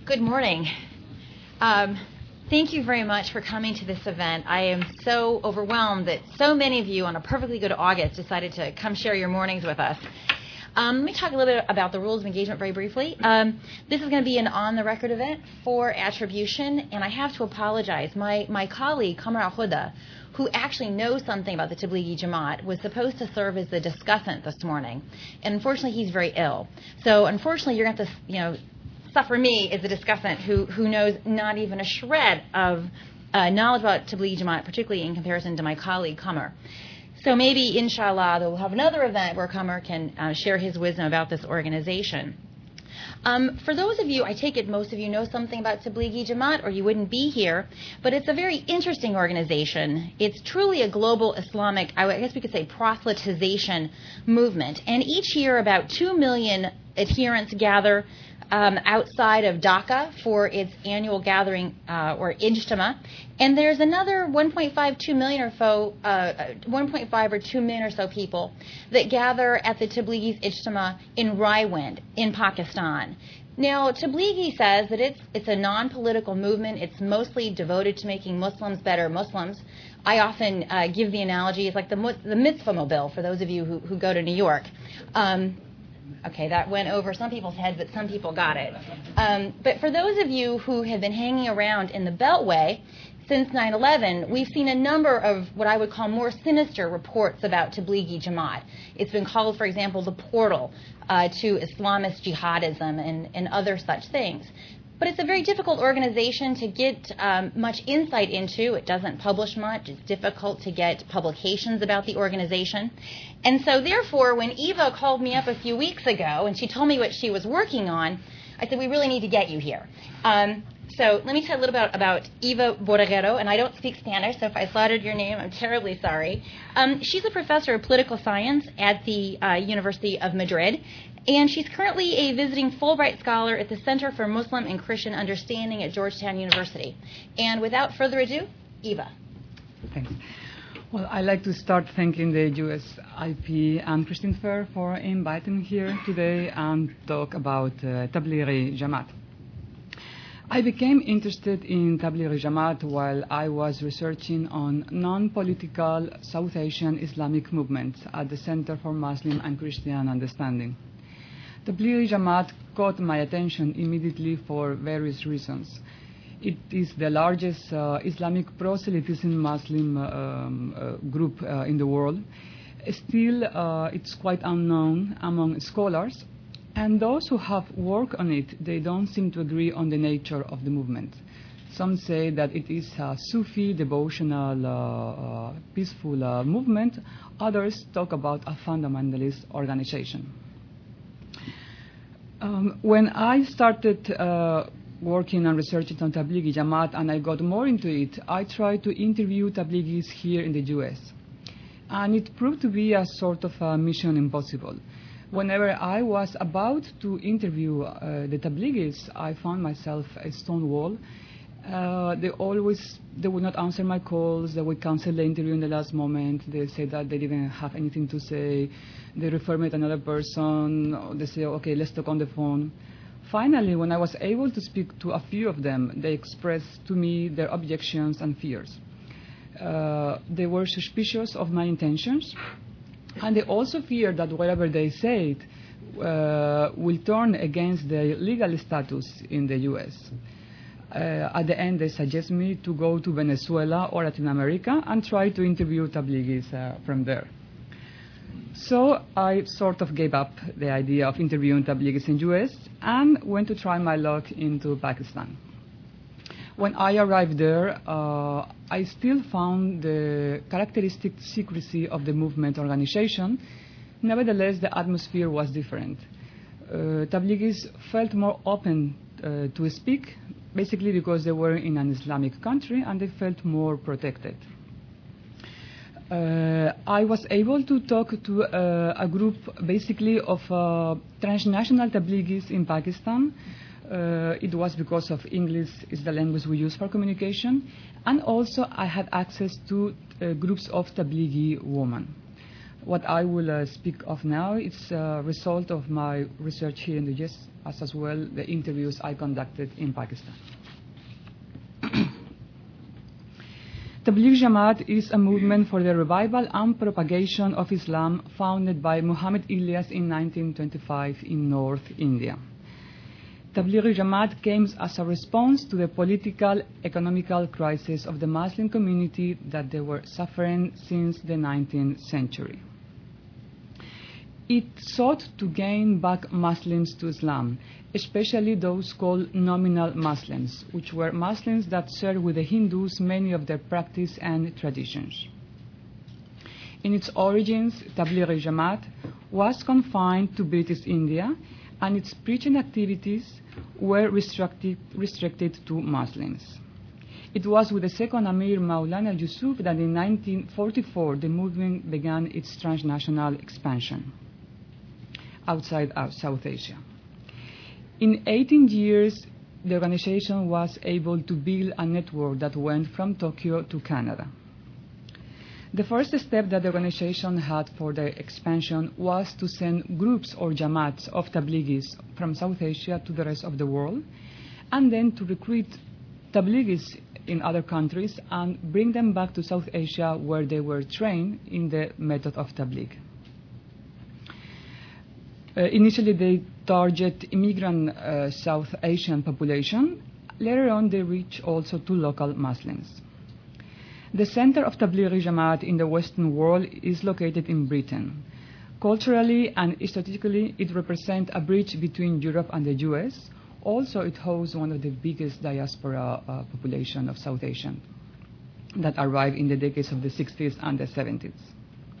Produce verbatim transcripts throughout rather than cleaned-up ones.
Good morning. Um, thank you very much for coming to this event. I am so overwhelmed that so many of you on a perfectly good August decided to come share your mornings with us. Um, let me talk a little bit about the rules of engagement very briefly. Um, this is going to be an on-the-record event for attribution, and I have to apologize. My, my colleague, Qamar Al-Huda, who actually knows something about the Tablighi Jamaat, was supposed to serve as the discussant this morning. And unfortunately, he's very ill. So unfortunately, you're going to have to, you know, suffer me as a discussant who, who knows not even a shred of uh, knowledge about Tablighi Jamaat, particularly in comparison to my colleague, Qamar. So maybe, inshallah, we'll have another event where Qamar can uh, share his wisdom about this organization. Um, for those of you, I take it most of you know something about Tablighi Jamaat, or you wouldn't be here, but it's a very interesting organization. It's truly a global Islamic, I guess we could say, proselytization movement. And each year, about two million adherents gather Um, outside of Dhaka for its annual gathering, uh, or Ijtima. And there's another one point five, two million or so, uh, one point five or two million or so people that gather at the Tablighi's Ijtima in Raiwind in Pakistan. Now, Tablighi says that it's it's a non-political movement. It's mostly devoted to making Muslims better Muslims. I often uh, give the analogy, it's like the, the mitzvah mobile for those of you who, who go to New York. Um, Okay, that went over some people's heads, but some people got it. Um, but for those of you who have been hanging around in the Beltway since nine eleven, we've seen a number of what I would call more sinister reports about Tablighi Jamaat. It's been called, for example, the portal uh, to Islamist jihadism and, and other such things. But it's a very difficult organization to get um, much insight into. It doesn't publish much. It's difficult to get publications about the organization. And so therefore, when Eva called me up a few weeks ago and she told me what she was working on, I said, we really need to get you here. Um, so let me tell you a little bit about Eva Borreguero, and I don't speak Spanish, so if I slaughtered your name, I'm terribly sorry. Um, she's a professor of political science at the uh, University of Madrid, and she's currently a visiting Fulbright scholar at the Center for Muslim and Christian Understanding at Georgetown University. And without further ado, Eva. Thanks. Well, I'd like to start thanking the U S I P and Christian Fair for inviting me here today and talk about uh, Tablighi Jamaat. I became interested in Tablighi Jamaat while I was researching on non-political South Asian Islamic movements at the Center for Muslim and Christian Understanding. Tablighi Jamaat caught my attention immediately for various reasons. It is the largest uh, Islamic proselytism Muslim um, uh, group uh, in the world. Still, uh, it's quite unknown among scholars, and those who have worked on it, they don't seem to agree on the nature of the movement. Some say that it is a Sufi, devotional, uh, uh, peaceful uh, movement. Others talk about a fundamentalist organization. Um, when I started uh, working and researching on Tablighi Jamaat and I got more into it, I tried to interview Tablighis here in the U S. And it proved to be a sort of a mission impossible. Whenever I was about to interview uh, the Tablighis, I found myself a stone wall. Uh, they always, they would not answer my calls, they would cancel the interview in the last moment, they said that they didn't have anything to say, they refer me to another person, they say, okay, let's talk on the phone. Finally, when I was able to speak to a few of them, they expressed to me their objections and fears. Uh, they were suspicious of my intentions, and they also feared that whatever they said uh, will turn against their legal status in the U S. Uh, at the end, they suggest me to go to Venezuela or Latin America and try to interview Tablighis uh, from there. So I sort of gave up the idea of interviewing Tablighis in the U S and went to try my luck into Pakistan. When I arrived there, uh, I still found the characteristic secrecy of the movement organization. Nevertheless, the atmosphere was different. Uh, Tablighis felt more open uh, to speak, basically because they were in an Islamic country and they felt more protected. Uh, I was able to talk to uh, a group basically of uh, transnational Tablighis in Pakistan. Uh, it was because of English is the language we use for communication. And also I had access to uh, groups of Tablighi women. What I will uh, speak of now is a result of my research here in the U S, as, as well the interviews I conducted in Pakistan. Tabligh Jamaat is a movement for the revival and propagation of Islam founded by Muhammad Ilyas in nineteen twenty-five in North India. Tabligh Jamaat came as a response to the political, economical crisis of the Muslim community that they were suffering since the nineteenth century. It sought to gain back Muslims to Islam, especially those called nominal Muslims, which were Muslims that shared with the Hindus many of their practice and traditions. In its origins, Tabligh Jamaat was confined to British India, and its preaching activities were restricted, restricted to Muslims. It was with the second Amir Maulana Yusuf that in nineteen forty-four the movement began its transnational expansion outside of South Asia. In eighteen years, the organization was able to build a network that went from Tokyo to Canada. The first step that the organization had for the expansion was to send groups or jamaats of tablighis from South Asia to the rest of the world, and then to recruit tablighis in other countries and bring them back to South Asia where they were trained in the method of tabligh. Uh, initially, they target immigrant uh, South Asian population. Later on, they reach also to local Muslims. The center of Tabligh Jamaat in the Western world is located in Britain. Culturally and strategically, it represents a bridge between Europe and the U S. Also, it hosts one of the biggest diaspora uh, population of South Asian that arrived in the decades of the sixties and the seventies.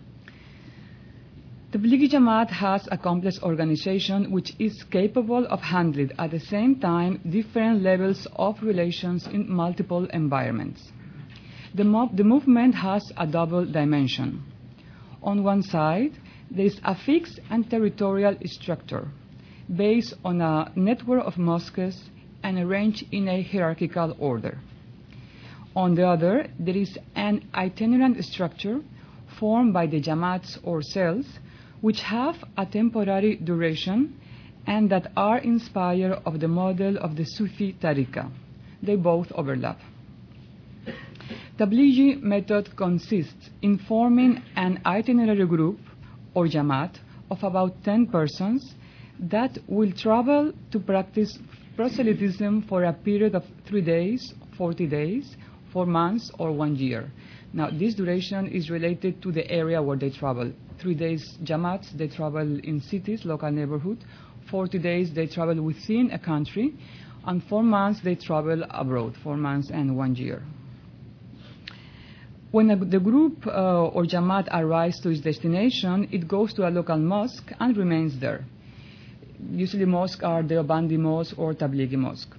Tabligh Jamaat has a complex organization which is capable of handling at the same time different levels of relations in multiple environments. The, mo- the movement has a double dimension. On one side, there is a fixed and territorial structure based on a network of mosques and arranged in a hierarchical order. On the other, there is an itinerant structure formed by the Jamaats or cells which have a temporary duration and that are inspired of the model of the Sufi tariqah. They both overlap. Tablighi method consists in forming an itinerary group or Jamaat of about ten persons that will travel to practice proselytism for a period of three days, forty days, four months, or one year. Now, this duration is related to the area where they travel. Three days Jamaats, they travel in cities, local neighborhood. forty days, they travel within a country. And four months, they travel abroad, four months and one year. When a, the group uh, or Jamaat arrives to its destination, it goes to a local mosque and remains there. Usually mosques are Deobandi Mosque or Tablighi Mosque.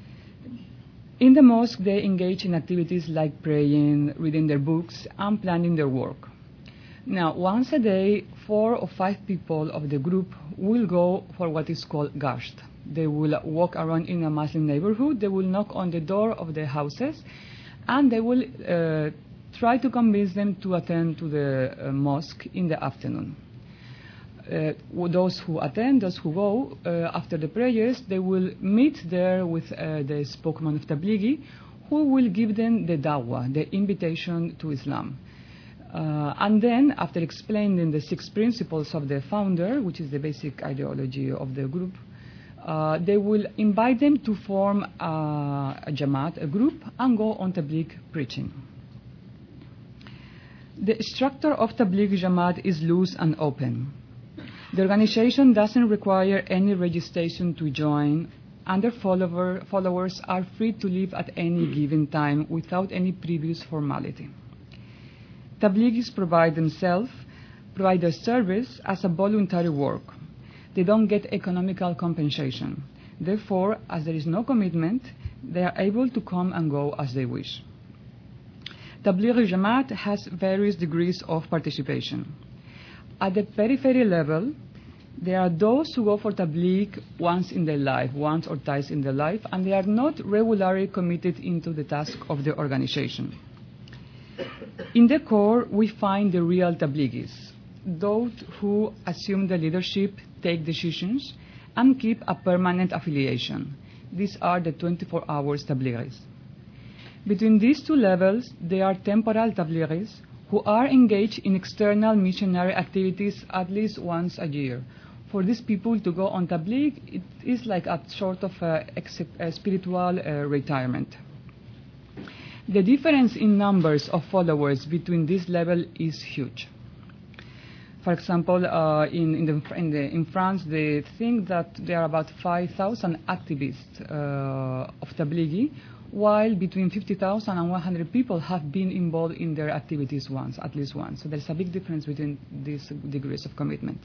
In the mosque, they engage in activities like praying, reading their books, and planning their work. Now, once a day, four or five people of the group will go for what is called gasht. They will walk around in a Muslim neighborhood, they will knock on the door of the houses, and they will uh, try to convince them to attend to the uh, mosque in the afternoon. Uh, those who attend, those who go, uh, after the prayers, they will meet there with uh, the spokesman of Tablighi, who will give them the dawah, the invitation to Islam. Uh, and then, after explaining the six principles of the founder, which is the basic ideology of the group, uh, they will invite them to form a, a Jamaat, a group, and go on Tabligh preaching. The structure of Tabligh Jamaat is loose and open. The organization doesn't require any registration to join, and their follower, followers are free to leave at any given time without any previous formality. Tablighis provide themselves, provide their service as a voluntary work. They don't get economical compensation. Therefore, as there is no commitment, they are able to come and go as they wish. Tabligh Jamaat has various degrees of participation. At the periphery level, there are those who go for Tabligh once in their life, once or twice in their life, and they are not regularly committed into the task of the organization. In the core, we find the real Tablighis, those who assume the leadership, take decisions, and keep a permanent affiliation. These are the twenty-four hours tabligis. Between these two levels, there are temporal tabligis who are engaged in external missionary activities at least once a year. For these people to go on tabligh, it is like a sort of a, a spiritual uh, retirement. The difference in numbers of followers between this level is huge. For example, uh, in, in, the, in, the, in France, they think that there are about five thousand activists uh, of tablighi, while between fifty thousand and one hundred people have been involved in their activities once, at least once. So there's a big difference between these degrees of commitment.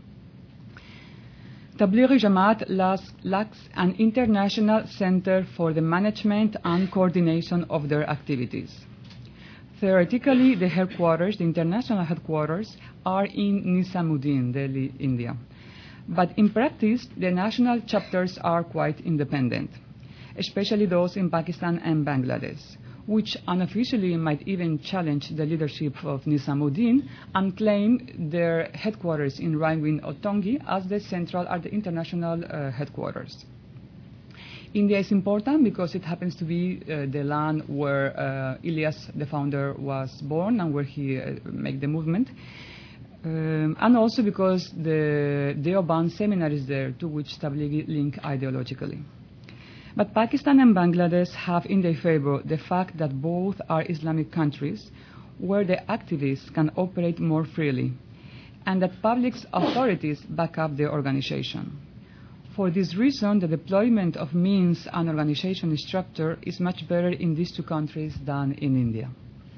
Tablighi Jamaat lacks an international center for the management and coordination of their activities. Theoretically, the headquarters, the international headquarters, are in Nizamuddin, Delhi, India. But in practice, the national chapters are quite independent, especially those in Pakistan and Bangladesh, which unofficially might even challenge the leadership of Nizamuddin and claim their headquarters in Rawalpindi or Tongi as the central or the international uh, headquarters. India is important because it happens to be uh, the land where uh, Ilyas, the founder, was born and where he uh, made the movement. Um, and also because the Deoband seminary is there, to which Tablighi link ideologically. But Pakistan and Bangladesh have in their favor the fact that both are Islamic countries where the activists can operate more freely, and that public authorities back up their organization. For this reason, the deployment of means and organization structure is much better in these two countries than in India.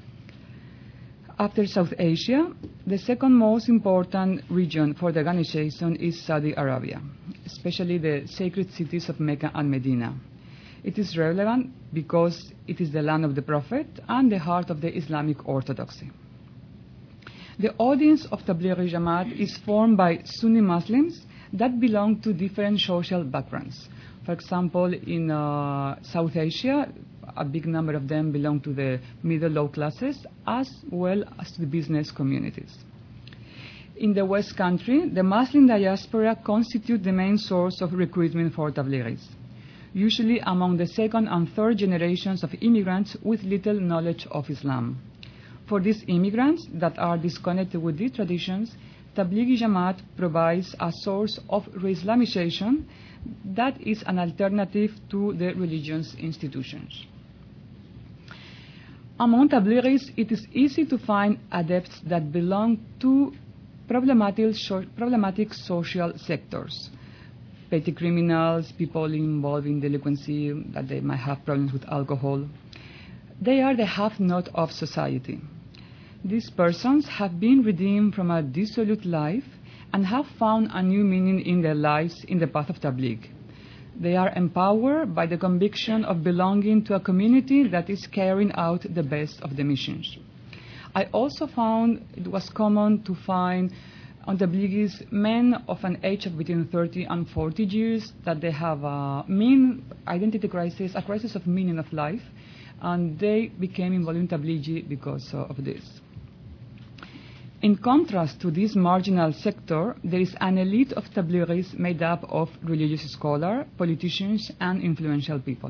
After South Asia, the second most important region for the organization is Saudi Arabia, especially the sacred cities of Mecca and Medina. It is relevant because it is the land of the Prophet and the heart of the Islamic orthodoxy. The audience of Tablighi Jamaat is formed by Sunni Muslims that belong to different social backgrounds. For example, in uh, South Asia, a big number of them belong to the middle-low classes as well as to the business communities. In the West Country, the Muslim diaspora constitute the main source of recruitment for Tablighis, usually among the second and third generations of immigrants with little knowledge of Islam. For these immigrants that are disconnected with these traditions, Tablighi Jamaat provides a source of re-Islamization that is an alternative to the religious institutions. Among Tablighis, it is easy to find adepts that belong to problematic, problematic social sectors. Petty criminals, people involved in delinquency, that they might have problems with alcohol. They are the have-not of society. These persons have been redeemed from a dissolute life and have found a new meaning in their lives in the path of Tabligh. They are empowered by the conviction of belonging to a community that is carrying out the best of the missions. I also found it was common to find on Tablighis men of an age of between thirty and forty years that they have a mean identity crisis, a crisis of meaning of life, and they became involved in Tablighi because of this. In contrast to this marginal sector, there is an elite of Tablighis made up of religious scholars, politicians, and influential people.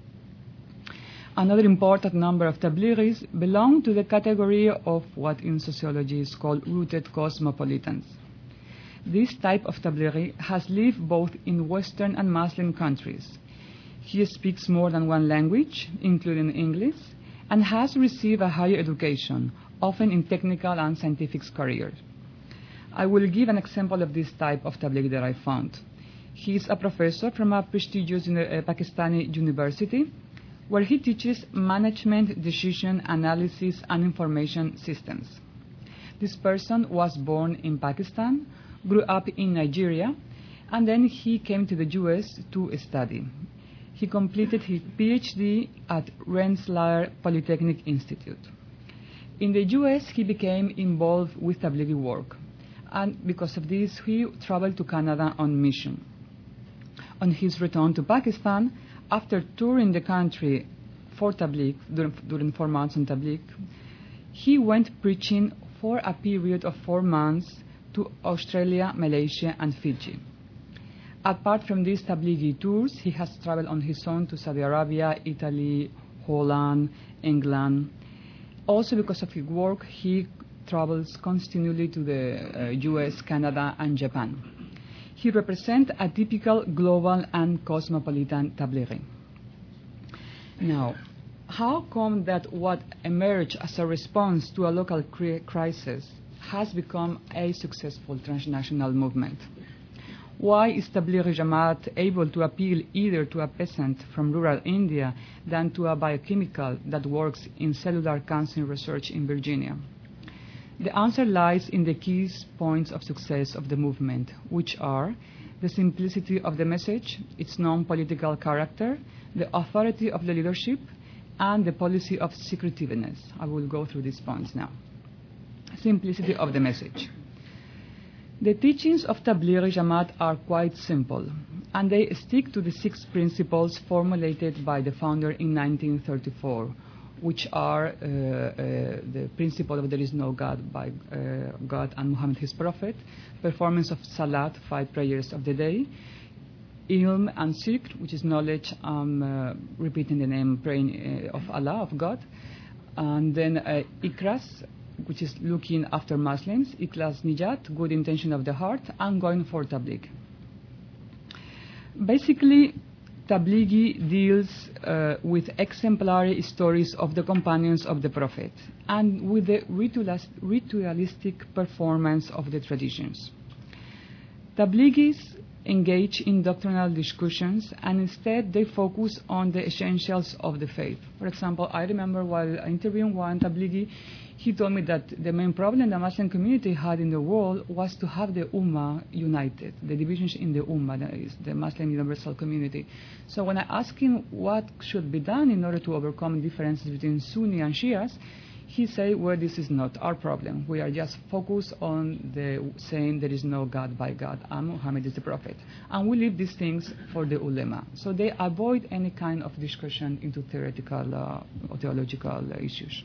Another important number of Tablighis belong to the category of what in sociology is called rooted cosmopolitans. This type of Tablighi has lived both in Western and Muslim countries. He speaks more than one language, including English, and has received a higher education, often in technical and scientific careers. I will give an example of this type of Tablighi that I found. He is a professor from a prestigious uh, Pakistani university, where he teaches management, decision analysis, and information systems. This person was born in Pakistan, grew up in Nigeria, and then he came to the U S to study. He completed his PhD at Rensselaer Polytechnic Institute. In the U S, he became involved with Tablighi work, and because of this, he traveled to Canada on mission. On his return to Pakistan, after touring the country for Tabligh, during, during four months on Tabligh, he went preaching for a period of four months to Australia, Malaysia, and Fiji. Apart from these Tablighi tours, he has traveled on his own to Saudi Arabia, Italy, Holland, England. Also, because of his work, he travels continually to the uh, U S, Canada, and Japan. He represents a typical global and cosmopolitan Tablighi. Now, how come that what emerged as a response to a local cri- crisis has become a successful transnational movement? Why is Tablighi Jamaat able to appeal either to a peasant from rural India than to a biochemical that works in cellular cancer research in Virginia? The answer lies in the key points of success of the movement, which are the simplicity of the message, its non-political character, the authority of the leadership, and the policy of secretiveness. I will go through these points now. Simplicity of the message. The teachings of Tablighi Jamaat are quite simple, and they stick to the six principles formulated by the founder in nineteen thirty-four, which are uh, uh, the principle of there is no God by uh, God and Muhammad his prophet, performance of Salat, five prayers of the day, Ilm and Zikr, which is knowledge, um, uh, repeating the name, praying uh, of Allah, of God, and then uh, Ikras, which is looking after Muslims, Ikhlas Nijat, good intention of the heart, and going for Tabligh. Basically, Tablighi deals uh, with exemplary stories of the companions of the Prophet and with the ritualistic performance of the traditions. Tablighis engage in doctrinal discussions, and instead they focus on the essentials of the faith. For example, I remember while interviewing one Tablighi, he told me that the main problem the Muslim community had in the world was to have the Ummah united, the divisions in the Ummah, that is the Muslim universal community. So when I asked him what should be done in order to overcome differences between Sunni and Shias, he said, well, this is not our problem. We are just focused on the saying there is no God by God, and Muhammad is the Prophet. And we leave these things for the ulema. So they avoid any kind of discussion into theoretical uh, or theological uh, issues.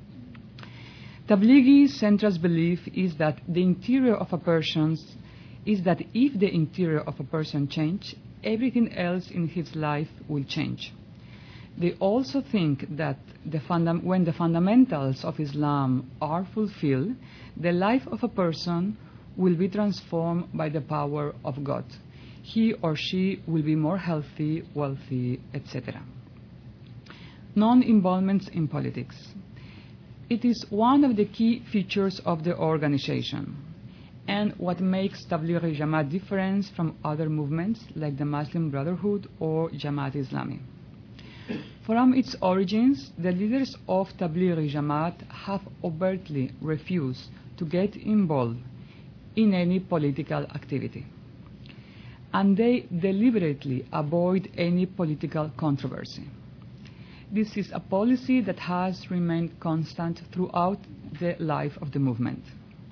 Tablighi's central belief is that the interior of a person is that if the interior of a person changes, everything else in his life will change. They also think that the funda- when the fundamentals of Islam are fulfilled, the life of a person will be transformed by the power of God. He or she will be more healthy, wealthy, et cetera. Non-involvement in politics. It is one of the key features of the organization and what makes Tablighi Jamaat different from other movements like the Muslim Brotherhood or Jamaat Islami. From its origins, the leaders of Tablighi Jamaat have overtly refused to get involved in any political activity, and they deliberately avoid any political controversy. This is a policy that has remained constant throughout the life of the movement.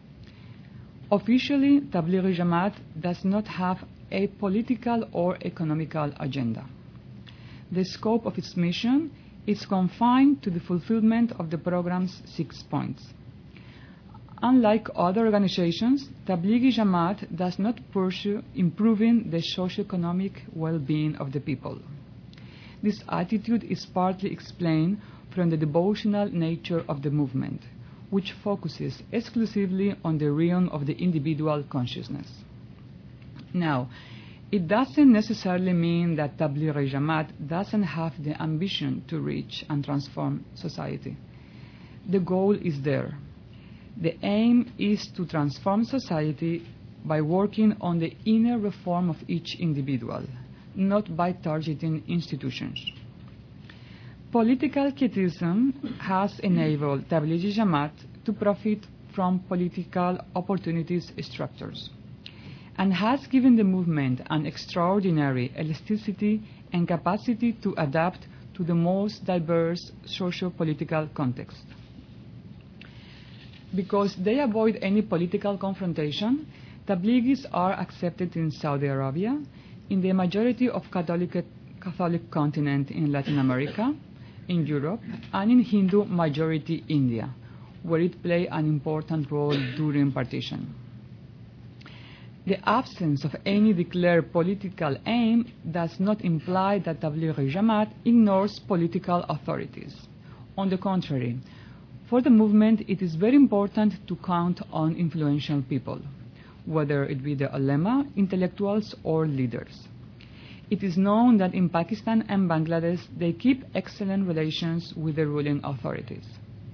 Officially, Tablighi Jamaat does not have a political or economical agenda. The scope of its mission is confined to the fulfillment of the program's six points. Unlike other organizations, Tablighi Jamaat does not pursue improving the socio-economic well-being of the people. This attitude is partly explained from the devotional nature of the movement, which focuses exclusively on the realm of the individual consciousness. Now, it doesn't necessarily mean that Tablighi Jamaat doesn't have the ambition to reach and transform society. The goal is there. The aim is to transform society by working on the inner reform of each individual, not by targeting institutions. Political criticism has enabled Tablighi Jamaat to profit from political opportunities structures and has given the movement an extraordinary elasticity and capacity to adapt to the most diverse socio-political context. Because they avoid any political confrontation, Tablighis are accepted in Saudi Arabia, in the majority of Catholic, Catholic continent in Latin America, in Europe, and in Hindu majority India, where it played an important role during partition. The absence of any declared political aim does not imply that Tabligh-i-Jamaat ignores political authorities. On the contrary, for the movement, it is very important to count on influential people, whether it be the ulema, intellectuals, or leaders. It is known that in Pakistan and Bangladesh, they keep excellent relations with the ruling authorities.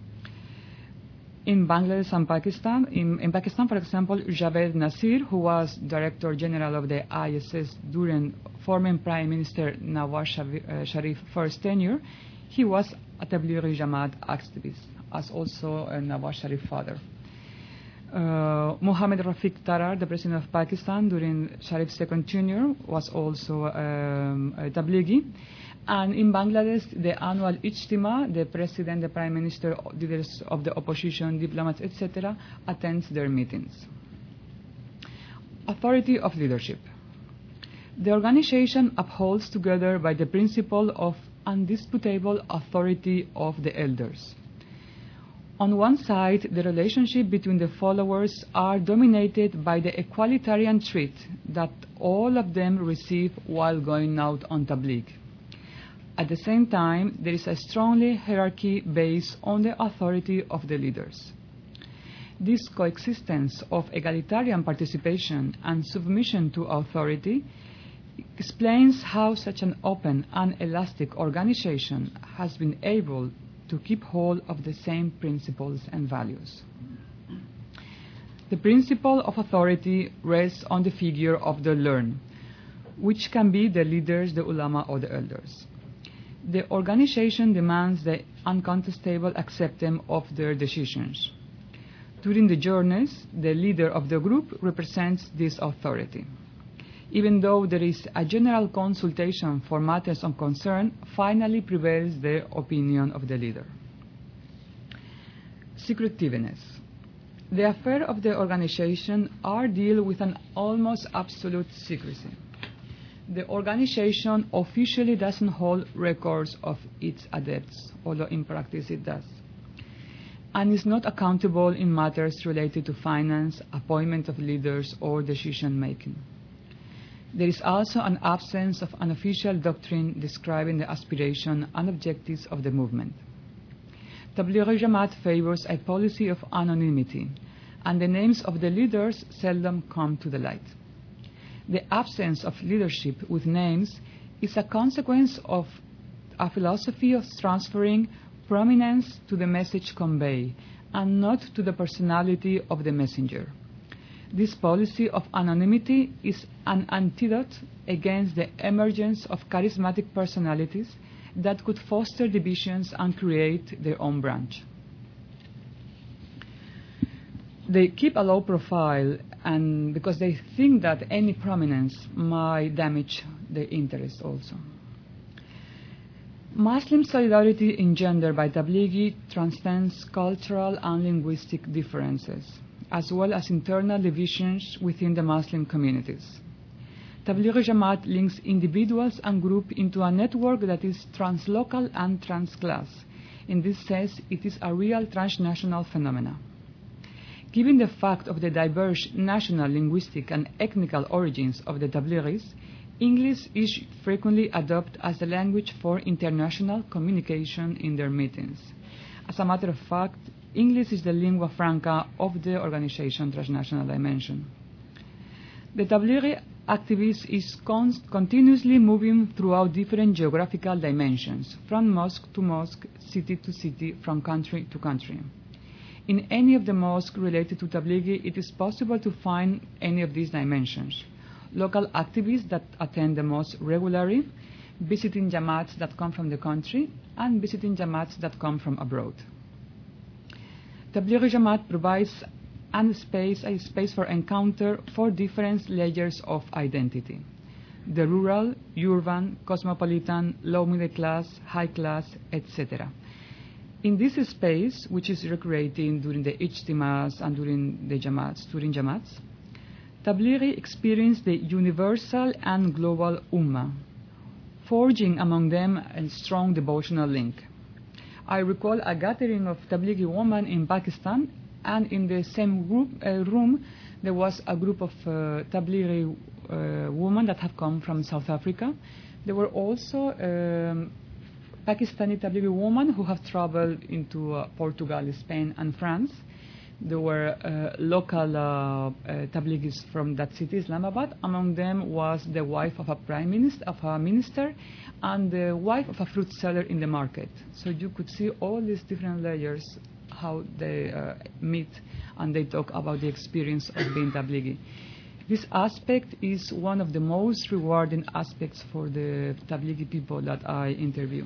In Bangladesh and Pakistan, in, in Pakistan, for example, Javed Nasir, who was Director General of the I S S during former Prime Minister Nawaz Sharif's first tenure, he was a Tabligh-i-Jamaat activist, as also uh, Nawaz Sharif's father. Uh, Mohammad Rafiq Tarar, the President of Pakistan during Sharif's second tenure, was also um, a Tablighi. And in Bangladesh, the annual Ijtima, the President, the Prime Minister, leaders of the opposition, diplomats, et cetera, attends their meetings. Authority of leadership. The organization upholds together by the principle of undisputable authority of the elders. On one side, the relationship between the followers are dominated by the equalitarian treat that all of them receive while going out on tabligh. At the same time, there is a strongly hierarchy based on the authority of the leaders. This coexistence of egalitarian participation and submission to authority explains how such an open and elastic organization has been able to keep hold of the same principles and values. The principle of authority rests on the figure of the learned, which can be the leaders, the ulama, or the elders. The organization demands the uncontestable acceptance of their decisions. During the journeys, the leader of the group represents this authority. Even though there is a general consultation for matters of concern, finally prevails the opinion of the leader. Secretiveness. The affairs of the organization are dealt with an almost absolute secrecy. The organization officially doesn't hold records of its adepts, although in practice it does, and is not accountable in matters related to finance, appointment of leaders, or decision-making. There is also an absence of an official doctrine describing the aspiration and objectives of the movement. Tabligh-i-Jamaat favors a policy of anonymity, and the names of the leaders seldom come to the light. The absence of leadership with names is a consequence of a philosophy of transferring prominence to the message conveyed and not to the personality of the messenger. This policy of anonymity is an antidote against the emergence of charismatic personalities that could foster divisions and create their own branch. They keep a low profile and because they think that any prominence might damage their interest also. Muslim solidarity engendered by Tablighi transcends cultural and linguistic differences, as well as internal divisions within the Muslim communities. Tabligh-i-Jamaat links individuals and groups into a network that is translocal and transclass. In this sense, it is a real transnational phenomenon. Given the fact of the diverse national, linguistic, and ethnical origins of the Tablighis, English is frequently adopted as the language for international communication in their meetings. As a matter of fact, English is the lingua franca of the organization transnational dimension. The Tablighi activist is con continuously moving throughout different geographical dimensions, from mosque to mosque, city to city, from country to country. In any of the mosques related to Tablighi, it is possible to find any of these dimensions. Local activists that attend the mosque regularly, visiting Jamaats that come from the country, and visiting Jamaats that come from abroad. Tabligh-i-Jamaat provides a space, a space for encounter for different layers of identity: the rural, urban, cosmopolitan, low middle class, high class, et cetera. In this space, which is recreated during the Ijtimas and during the Jamaats, during Jamaats, Tablighi experienced the universal and global Ummah, forging among them a strong devotional link. I recall a gathering of Tablighi women in Pakistan, and in the same group, uh, room there was a group of uh, Tablighi uh, women that have come from South Africa. There were also um, Pakistani Tablighi women who have traveled into uh, Portugal, Spain, and France. There were uh, local uh, uh, Tablighis from that city, Islamabad. Among them was the wife of a prime minister, of a minister, and the wife of a fruit seller in the market. So you could see all these different layers, how they uh, meet and they talk about the experience of being Tablighi. This aspect is one of the most rewarding aspects for the Tablighi people that I interview.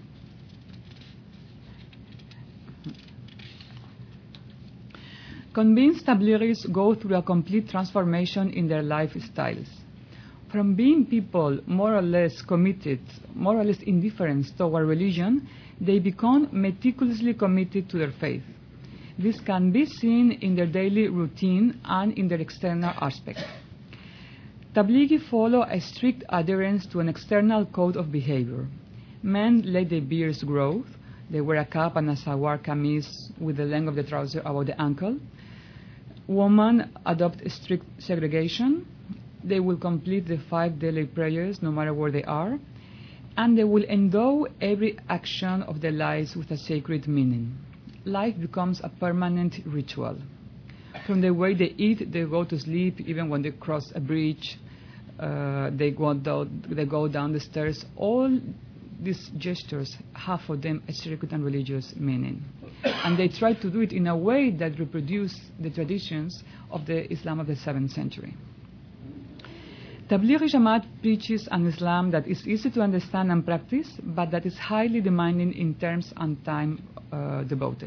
Convinced Tablighis go through a complete transformation in their lifestyles. From being people more or less committed, more or less indifferent toward religion, they become meticulously committed to their faith. This can be seen in their daily routine and in their external aspect. Tablighi follow a strict adherence to an external code of behavior. Men let their beards grow. They wear a cap and a salwar kameez with the length of the trouser about the ankle. Women adopt strict segregation. They will complete the five daily prayers no matter where they are. And they will endow every action of their lives with a sacred meaning. Life becomes a permanent ritual. From the way they eat, they go to sleep, even when they cross a bridge, uh, they, go down, they go down the stairs. All these gestures have for them a sacred and religious meaning. And they try to do it in a way that reproduces the traditions of the Islam of the seventh century. Tablighi Jamaat preaches an Islam that is easy to understand and practice, but that is highly demanding in terms and time uh, devoted.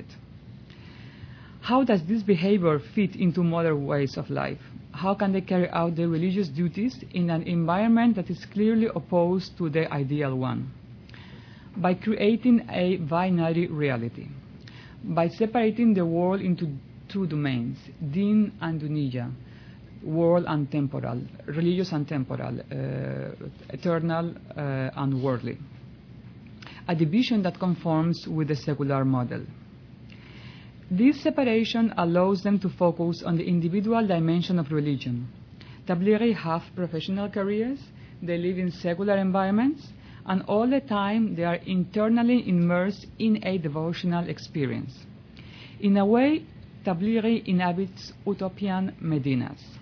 How does this behavior fit into modern ways of life? How can they carry out their religious duties in an environment that is clearly opposed to the ideal one? By creating a binary reality, by separating the world into two domains, Deen and Dunya, world and temporal, religious and temporal, uh, eternal uh, and worldly, a division that conforms with the secular model. This separation allows them to focus on the individual dimension of religion. Tablighi have professional careers, they live in secular environments, and all the time they are internally immersed in a devotional experience. In a way, Tablighi inhabits utopian Medinas,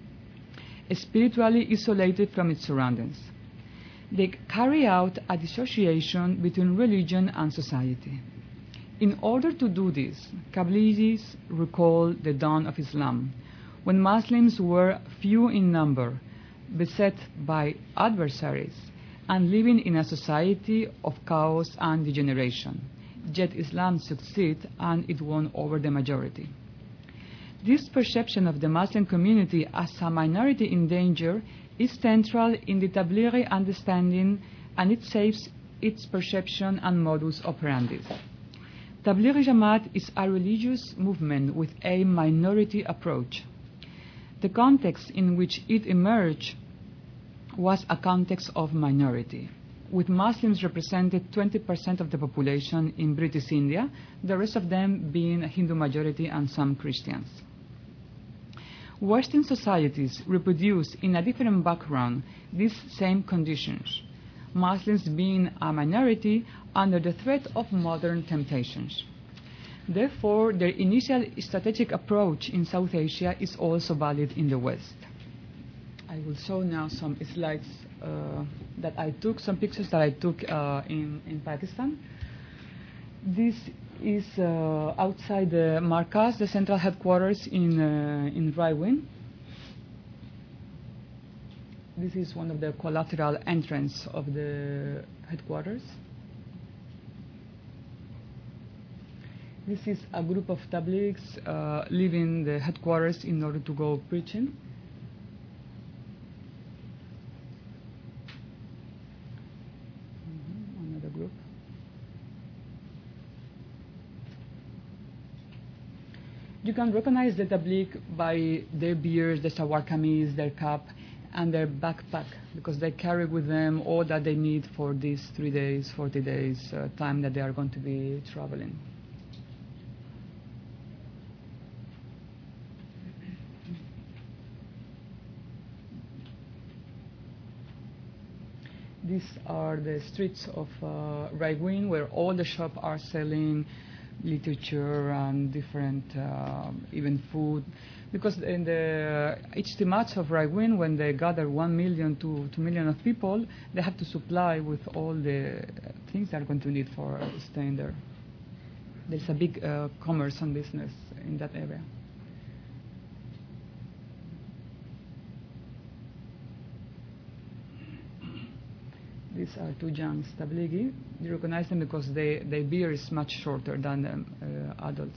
spiritually isolated from its surroundings. They carry out a dissociation between religion and society. In order to do this, Tablighis recall the dawn of Islam, when Muslims were few in number, beset by adversaries, and living in a society of chaos and degeneration. Yet Islam succeeded and it won over the majority. This perception of the Muslim community as a minority in danger is central in the Tablighi understanding, and it shapes its perception and modus operandi. Tablighi Jamaat is a religious movement with a minority approach. The context in which it emerged was a context of minority, with Muslims represented twenty percent of the population in British India, the rest of them being a Hindu majority and some Christians. Western societies reproduce in a different background these same conditions, Muslims being a minority under the threat of modern temptations. Therefore, their initial strategic approach in South Asia is also valid in the West. I will show now some slides uh, that I took, some pictures that I took uh, in, in Pakistan. This is uh, outside the Markaz, the central headquarters in, uh, in Raiwind. This is one of the collateral entrance of the headquarters. This is a group of Tablighs uh, leaving the headquarters in order to go preaching. Mm-hmm. Another group. You can recognize the Tabligh by their beards, their salwar kameez, their cap, and their backpack, because they carry with them all that they need for these three days, forty days uh, time that they are going to be traveling. These are the streets of uh, Raiwin, where all the shops are selling literature and different, uh, even food. Because in the Ijtimat of Raiwin, when they gather one million to two million of people, they have to supply with all the things they're going to need for uh, staying there. There's a big uh, commerce and business in that area. These are two young Tablighi. You recognize them because they, their beard is much shorter than um, uh, adults.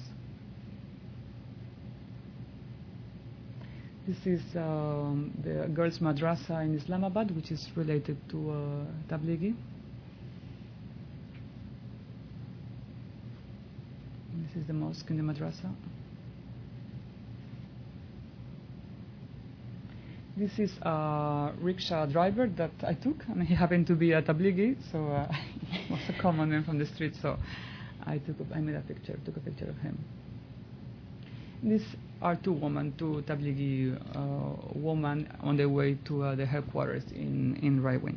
This is um, the girls' madrasa in Islamabad, which is related to uh, Tablighi. This is the mosque in the madrasa. This is a rickshaw driver that I took, and he happened to be a Tablighi, so uh, he was a common man from the street. So I took, a, I made a picture, took a picture of him. These are two women, two Tablighi uh, women on their way to uh, the headquarters in in Raiwin.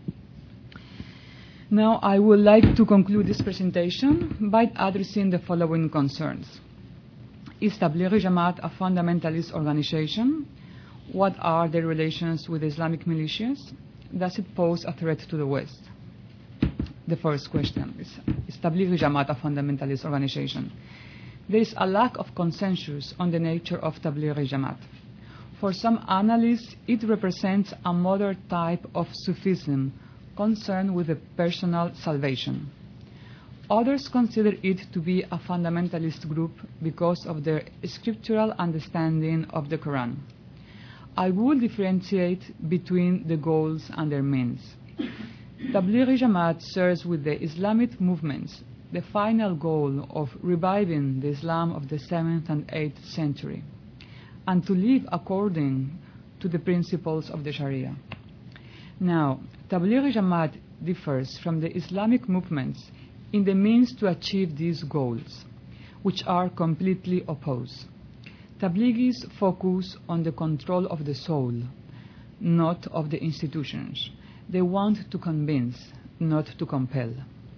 Now I would like to conclude this presentation by addressing the following concerns: Is Tablighi Jamaat a fundamentalist organization? What are their relations with Islamic militias? Does it pose a threat to the West? The first question is, is Tablighi Jamaat a fundamentalist organization? There is a lack of consensus on the nature of Tablighi Jamaat. For some analysts, it represents a modern type of Sufism concerned with the personal salvation. Others consider it to be a fundamentalist group because of their scriptural understanding of the Quran. I will differentiate between the goals and their means. Tablighi Jamaat shares with the Islamic movements the final goal of reviving the Islam of the seventh and eighth century, and to live according to the principles of the Sharia. Now, Tablighi Jamaat differs from the Islamic movements in the means to achieve these goals, which are completely opposed. Tablighis focus on the control of the soul, not of the institutions. They want to convince, not to compel.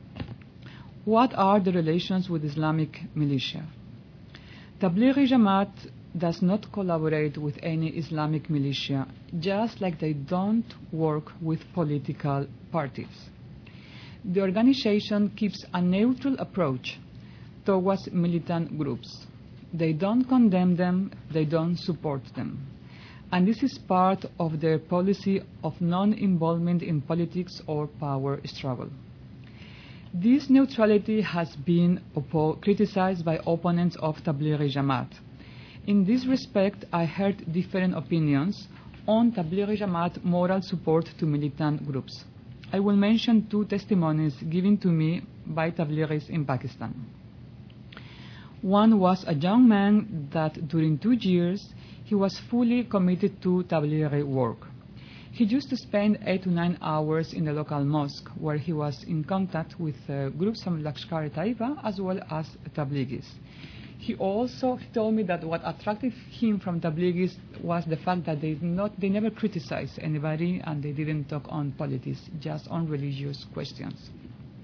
What are the relations with Islamic militia? Tablighi Jamaat does not collaborate with any Islamic militia, just like they don't work with political parties. The organization keeps a neutral approach towards militant groups. They don't condemn them, they don't support them. And this is part of their policy of non-involvement in politics or power struggle. This neutrality has been oppo- criticized by opponents of Tablighi Jamaat. In this respect, I heard different opinions on Tablighi Jamaat moral support to militant groups. I will mention two testimonies given to me by Tablighis in Pakistan. One was a young man that during two years he was fully committed to Tablighi work. He used to spend eight to nine hours in the local mosque where he was in contact with uh, groups from Lashkar-e-Taiba as well as Tablighis. He also he told me that what attracted him from Tablighis was the fact that they not they never criticized anybody and they didn't talk on politics, just on religious questions.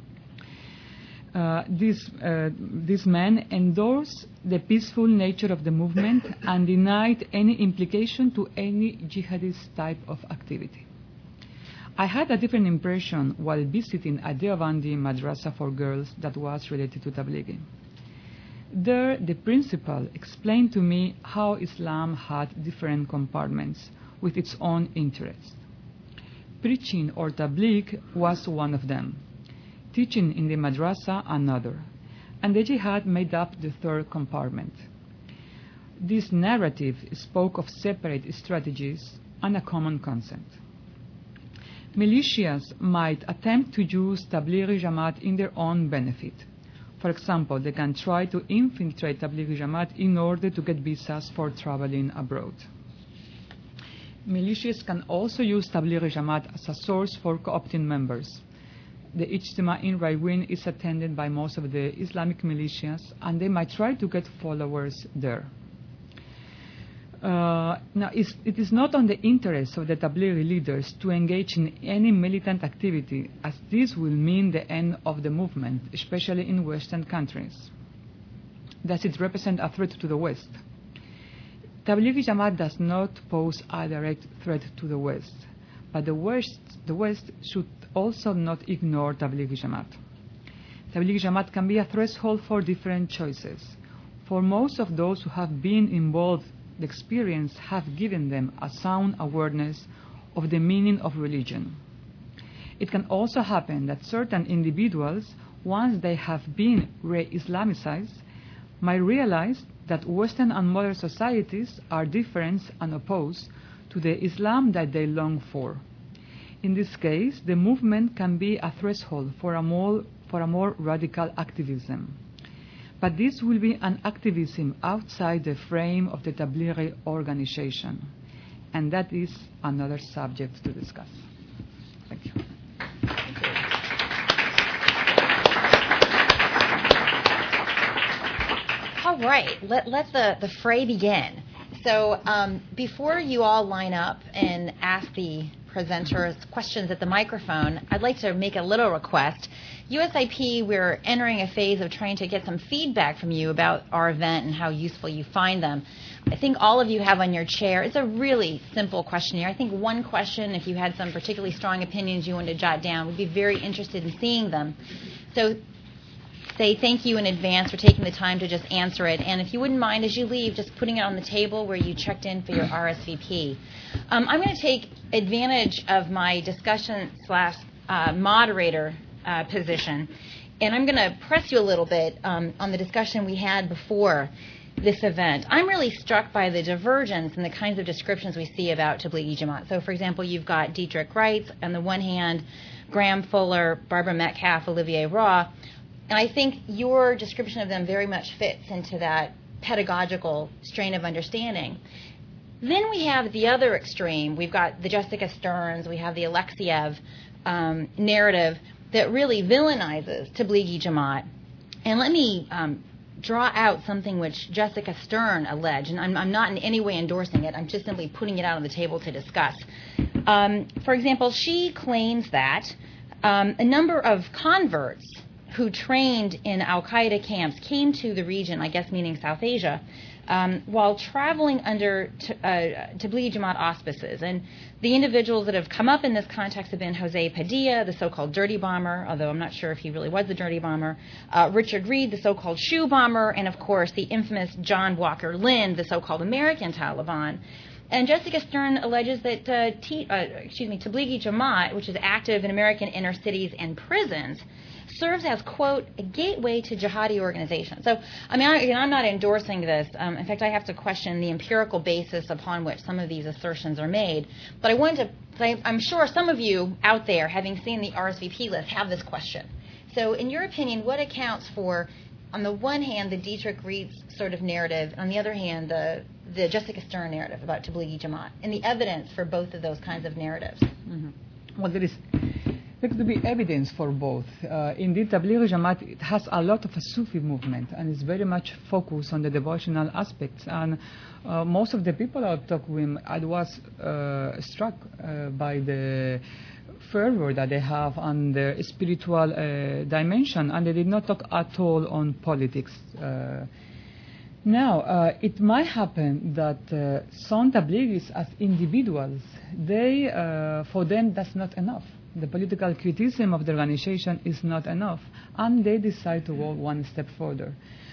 Uh, this, uh, this man endorsed the peaceful nature of the movement and denied any implication to any jihadist type of activity. I had a different impression while visiting a Deobandi madrasa for girls that was related to Tablighi. There, the principal explained to me how Islam had different compartments with its own interests. Preaching or Tabligh was one of them. Teaching in the madrasa another, and the jihad made up the third compartment. This narrative spoke of separate strategies and a common concept. Militias might attempt to use Tablighi Jamaat in their own benefit. For example, they can try to infiltrate Tablighi Jamaat in order to get visas for traveling abroad. Militias can also use Tablighi Jamaat as a source for co-opting members. The Ijtima in Raiwin is attended by most of the Islamic militias, and they might try to get followers there. Uh, now, it's, it is not on the interest of the Tablighi leaders to engage in any militant activity, as this will mean the end of the movement, especially in Western countries. Does it represent a threat to the West? Tablighi Jamaat does not pose a direct threat to the West, but the West, the West should also not ignore Tablighi Jamaat. Tablighi Jamaat can be a threshold for different choices. For most of those who have been involved, the experience have given them a sound awareness of the meaning of religion. It can also happen that certain individuals, once they have been re-Islamicized, might realize that Western and modern societies are different and opposed to the Islam that they long for. In this case, the movement can be a threshold for a more, for a more radical activism. But this will be an activism outside the frame of the Tablighi organization, and that is another subject to discuss. Thank you. All right, let, let the, the fray begin. So um, before you all line up and ask the presenters questions at the microphone, I'd like to make a little request. U S I P, we're entering a phase of trying to get some feedback from you about our event and how useful you find them. I think all of you have on your chair, it's a really simple questionnaire. I think one question, if you had some particularly strong opinions you wanted to jot down, we'd be very interested in seeing them. So say thank you in advance for taking the time to just answer it. And if you wouldn't mind, as you leave, just putting it on the table where you checked in for your R S V P. Um, I'm going to take advantage of my discussion slash uh, moderator uh, position, and I'm going to press you a little bit um, on the discussion we had before this event. I'm really struck by the divergence in the kinds of descriptions we see about Tablighi Jamaat. So, for example, you've got Dietrich Reitz on the one hand, Graham Fuller, Barbara Metcalf, Olivier Raw. And I think your description of them very much fits into that pedagogical strain of understanding. Then we have the other extreme. We've got the Jessica Stearns, we have the Alexiev um, narrative that really villainizes Tablighi Jamaat. And let me um, draw out something which Jessica Stern alleged, and I'm, I'm not in any way endorsing it. I'm just simply putting it out on the table to discuss. Um, for example, she claims that um, a number of converts who trained in al-Qaeda camps came to the region, I guess meaning South Asia, um, while traveling under t- uh, Tablighi Jamaat auspices. And the individuals that have come up in this context have been Jose Padilla, the so-called dirty bomber, although I'm not sure if he really was the dirty bomber, uh, Richard Reed, the so-called shoe bomber, and of course the infamous John Walker Lindh, the so-called American Taliban. And Jessica Stern alleges that uh, T- uh, excuse me, Tablighi Jamaat, which is active in American inner cities and prisons, serves as, quote, a gateway to jihadi organizations. So, I mean, I, again, I'm not endorsing this. Um, in fact, I have to question the empirical basis upon which some of these assertions are made. But I wanted to, I, I'm sure some of you out there, having seen the R S V P list, have this question. So, in your opinion, what accounts for, on the one hand, the Dietrich Reitz sort of narrative, on the other hand, the, the Jessica Stern narrative about Tablighi Jamaat, and the evidence for both of those kinds of narratives? Mm-hmm. Well, there is... There could be evidence for both. Uh, indeed, Tablighi Jamaat it has a lot of a Sufi movement and is very much focused on the devotional aspects. And uh, most of the people I talked with, I was uh, struck uh, by the fervor that they have on the spiritual uh, dimension, and they did not talk at all on politics. Uh, Now, uh, it might happen that uh, some Tablighis as individuals, they, uh, for them, that's not enough. The political criticism of the organization is not enough, and they decide to go one step further.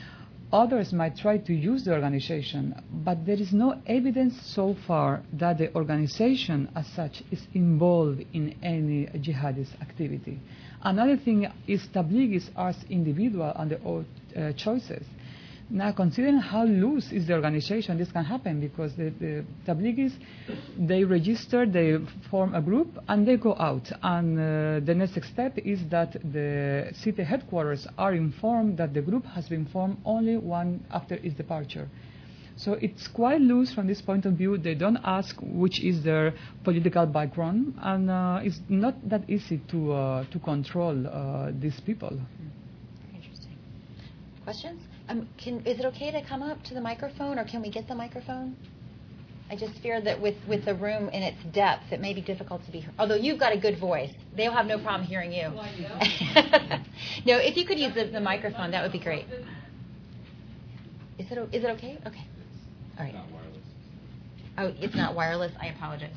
Others might try to use the organization, but there is no evidence so far that the organization as such is involved in any jihadist activity. Another thing is Tablighis as individual and their own uh, choices. Now, considering how loose is the organization, this can happen because the, the Tablighis, they register, they form a group, and they go out. And uh, the next step is that the city headquarters are informed that the group has been formed only one after its departure. So it's quite loose from this point of view. They don't ask which is their political background, and uh, it's not that easy to uh, to control uh, these people. Interesting. Questions? Um, can, is it okay to come up to the microphone, or can we get the microphone? I just fear that with, with the room in its depth, it may be difficult to be heard. Although you've got a good voice. They'll have no problem hearing you. No, if you could use the, the microphone, that would be great. Is it, is it okay? Okay. All right. Oh, it's not wireless. I apologize.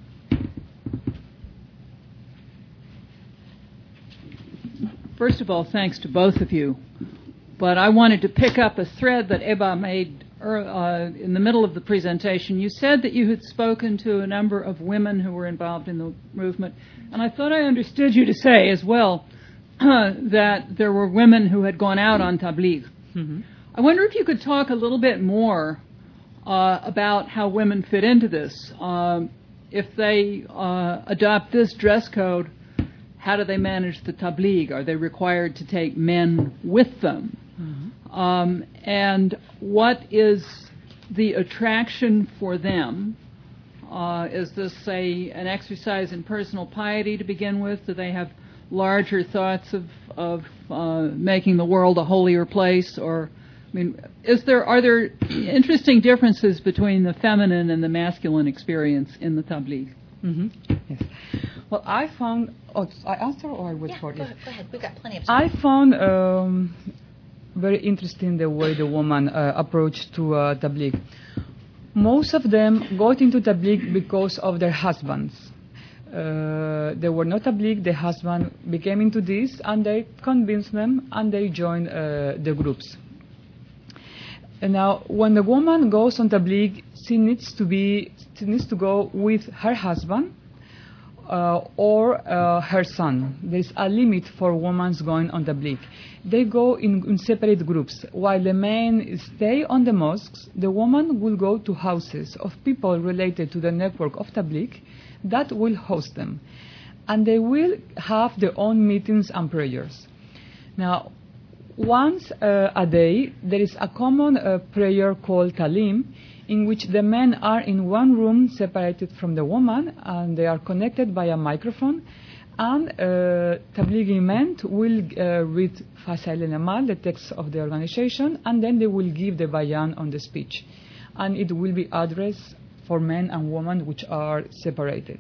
First of all, thanks to both of you. But I wanted to pick up a thread that Eba made uh, in the middle of the presentation. You said that you had spoken to a number of women who were involved in the movement, and I thought I understood you to say as well uh, that there were women who had gone out on Tabligh. Mm-hmm. I wonder if you could talk a little bit more uh, about how women fit into this. Um, if they uh, adopt this dress code, how do they manage the Tabligh? Are they required to take men with them? Mm-hmm. Um, and what is the attraction for them? Uh, is this, say, an exercise in personal piety to begin with? Do they have larger thoughts of, of uh, making the world a holier place? Or, I mean, is there are there interesting differences between the feminine and the masculine experience in the Tabligh? Mm-hmm. Yes. Well, I found. Oh, I answer or I wait yeah, for go, it? Go ahead. We've got plenty of time. I found um, very interesting the way the woman uh, approached to uh, Tabligh. Most of them got into Tabligh because of their husbands. Uh, they were not Tabligh. The husband became into this, and they convinced them, and they joined uh, the groups. And now, when the woman goes on Tabligh, she needs to be, she needs to go with her husband uh, or uh, her son. There is a limit for women going on Tabligh. They go in, in separate groups. While the men stay on the mosques, the woman will go to houses of people related to the network of Tabligh that will host them, and they will have their own meetings and prayers. Now, once uh, a day, there is a common uh, prayer called Talim, in which the men are in one room separated from the woman, and they are connected by a microphone, and uh, Tablighi men will uh, read Fasail al-Amal, the text of the organization, and then they will give the bayan on the speech. And it will be addressed for men and women which are separated.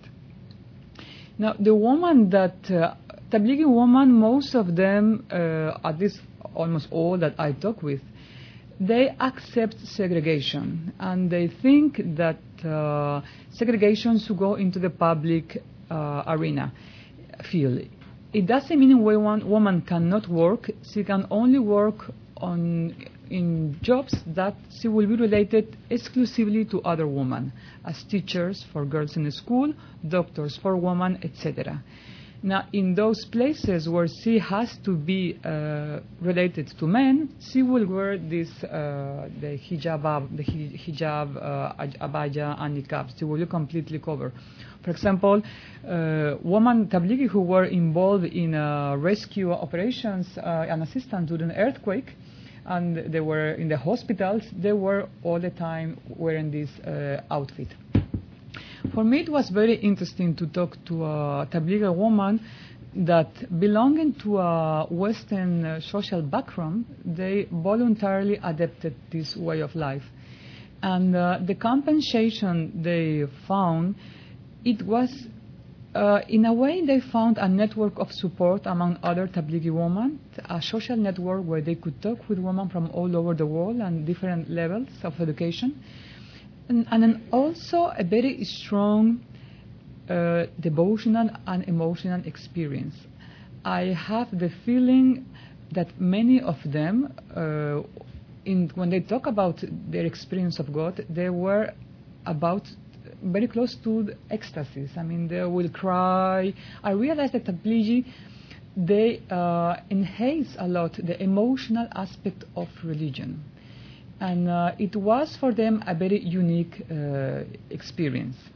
Now, the woman that, uh, Tablighi women, most of them, uh, at least almost all that I talk with, they accept segregation, and they think that uh, segregation should go into the public uh, arena field. It doesn't mean one woman cannot work. She can only work on in jobs that she will be related exclusively to other women, as teachers for girls in the school, doctors for women, et cetera. Now, in those places where she has to be uh, related to men, she will wear this uh, the hijab, the hijab, uh, abaya, and niqab. She will be completely covered. For example, uh, women Tablighi who were involved in uh, rescue operations uh, and assistance during an earthquake, and they were in the hospitals, they were all the time wearing this uh, outfit. For me, it was very interesting to talk to a Tablighi woman that belonging to a Western uh, social background, they voluntarily adapted this way of life. And uh, the compensation they found, it was, uh, in a way, they found a network of support among other Tablighi women, a social network where they could talk with women from all over the world and different levels of education. And, and then also a very strong uh, devotional and emotional experience. I have the feeling that many of them, uh, in, when they talk about their experience of God, they were about very close to ecstasy. I mean, they will cry. I realized that Tablighi, they uh, enhance a lot the emotional aspect of religion. And uh, it was for them a very unique uh, experience.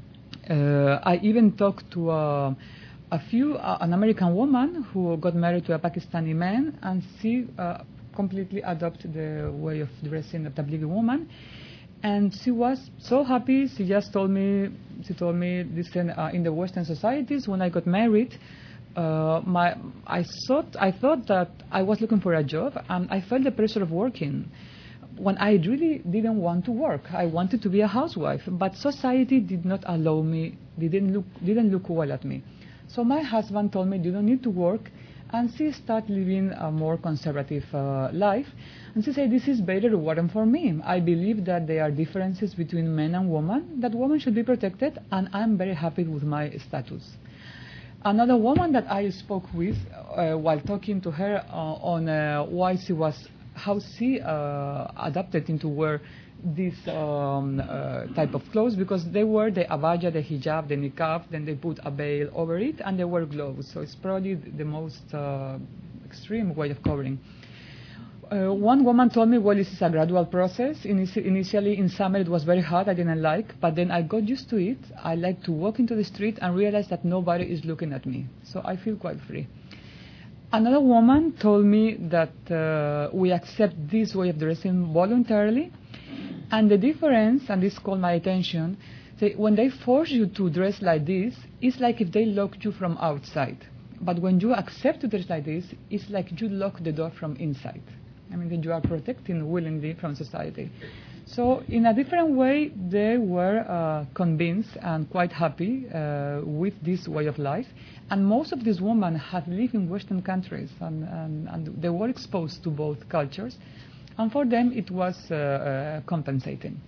Uh, I even talked to uh, a few, uh, an American woman who got married to a Pakistani man, and she uh, completely adopted the way of dressing a Tablighi woman. And she was so happy. She just told me, she told me, listen, uh, in the Western societies, when I got married, uh, my, I thought, I thought that I was looking for a job, and I felt the pressure of working when I really didn't want to work. I wanted to be a housewife, but society did not allow me, didn't look, didn't look well at me. So my husband told me, you don't need to work, and she started living a more conservative uh, life. And she said, this is very rewarding for me. I believe that there are differences between men and women, that women should be protected, and I'm very happy with my status. Another woman that I spoke with uh, while talking to her uh, on uh, why she was, how she uh, adapted into wear this um, uh, type of clothes, because they wear the abaya, the hijab, the niqab, then they put a veil over it, and they wear gloves. So it's probably the most uh, extreme way of covering. Uh, one woman told me, well, this is a gradual process. Initi- initially, in summer, it was very hot. I didn't like, but then I got used to it. I like to walk into the street and realize that nobody is looking at me. So I feel quite free. Another woman told me that uh, we accept this way of dressing voluntarily. And the difference, and this caught my attention, they, when they force you to dress like this, it's like if they lock you from outside. But when you accept to dress like this, it's like you lock the door from inside. I mean, that you are protecting willingly from society. So in a different way, they were uh, convinced and quite happy uh, with this way of life. And most of these women had lived in Western countries, and, and, and they were exposed to both cultures. And for them, it was uh, uh, compensating.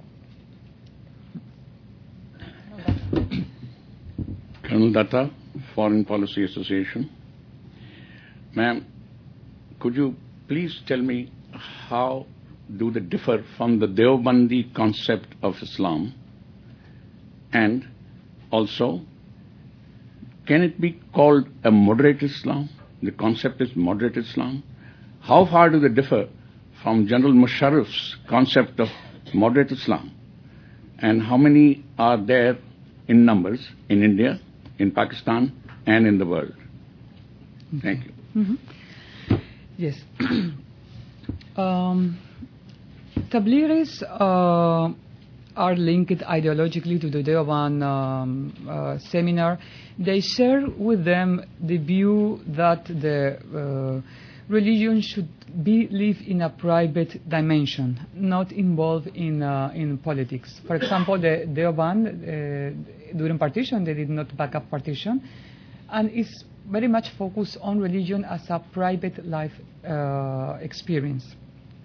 Colonel Datta, Foreign Policy Association. Ma'am, could you please tell me how do they differ from the Deobandi concept of Islam? And also, can it be called a moderate Islam? The concept is moderate Islam. How far do they differ from General Musharraf's concept of moderate Islam? And how many are there in numbers in India, in Pakistan, and in the world? Thank you. Mm-hmm. Yes. um, Tabligis uh, are linked ideologically to the Deoband um, uh, seminar. They share with them the view that the uh, religion should be live in a private dimension, not involved in uh, in politics. For example, the Deoband uh, during partition, they did not back up partition, and it's very much focused on religion as a private life uh, experience.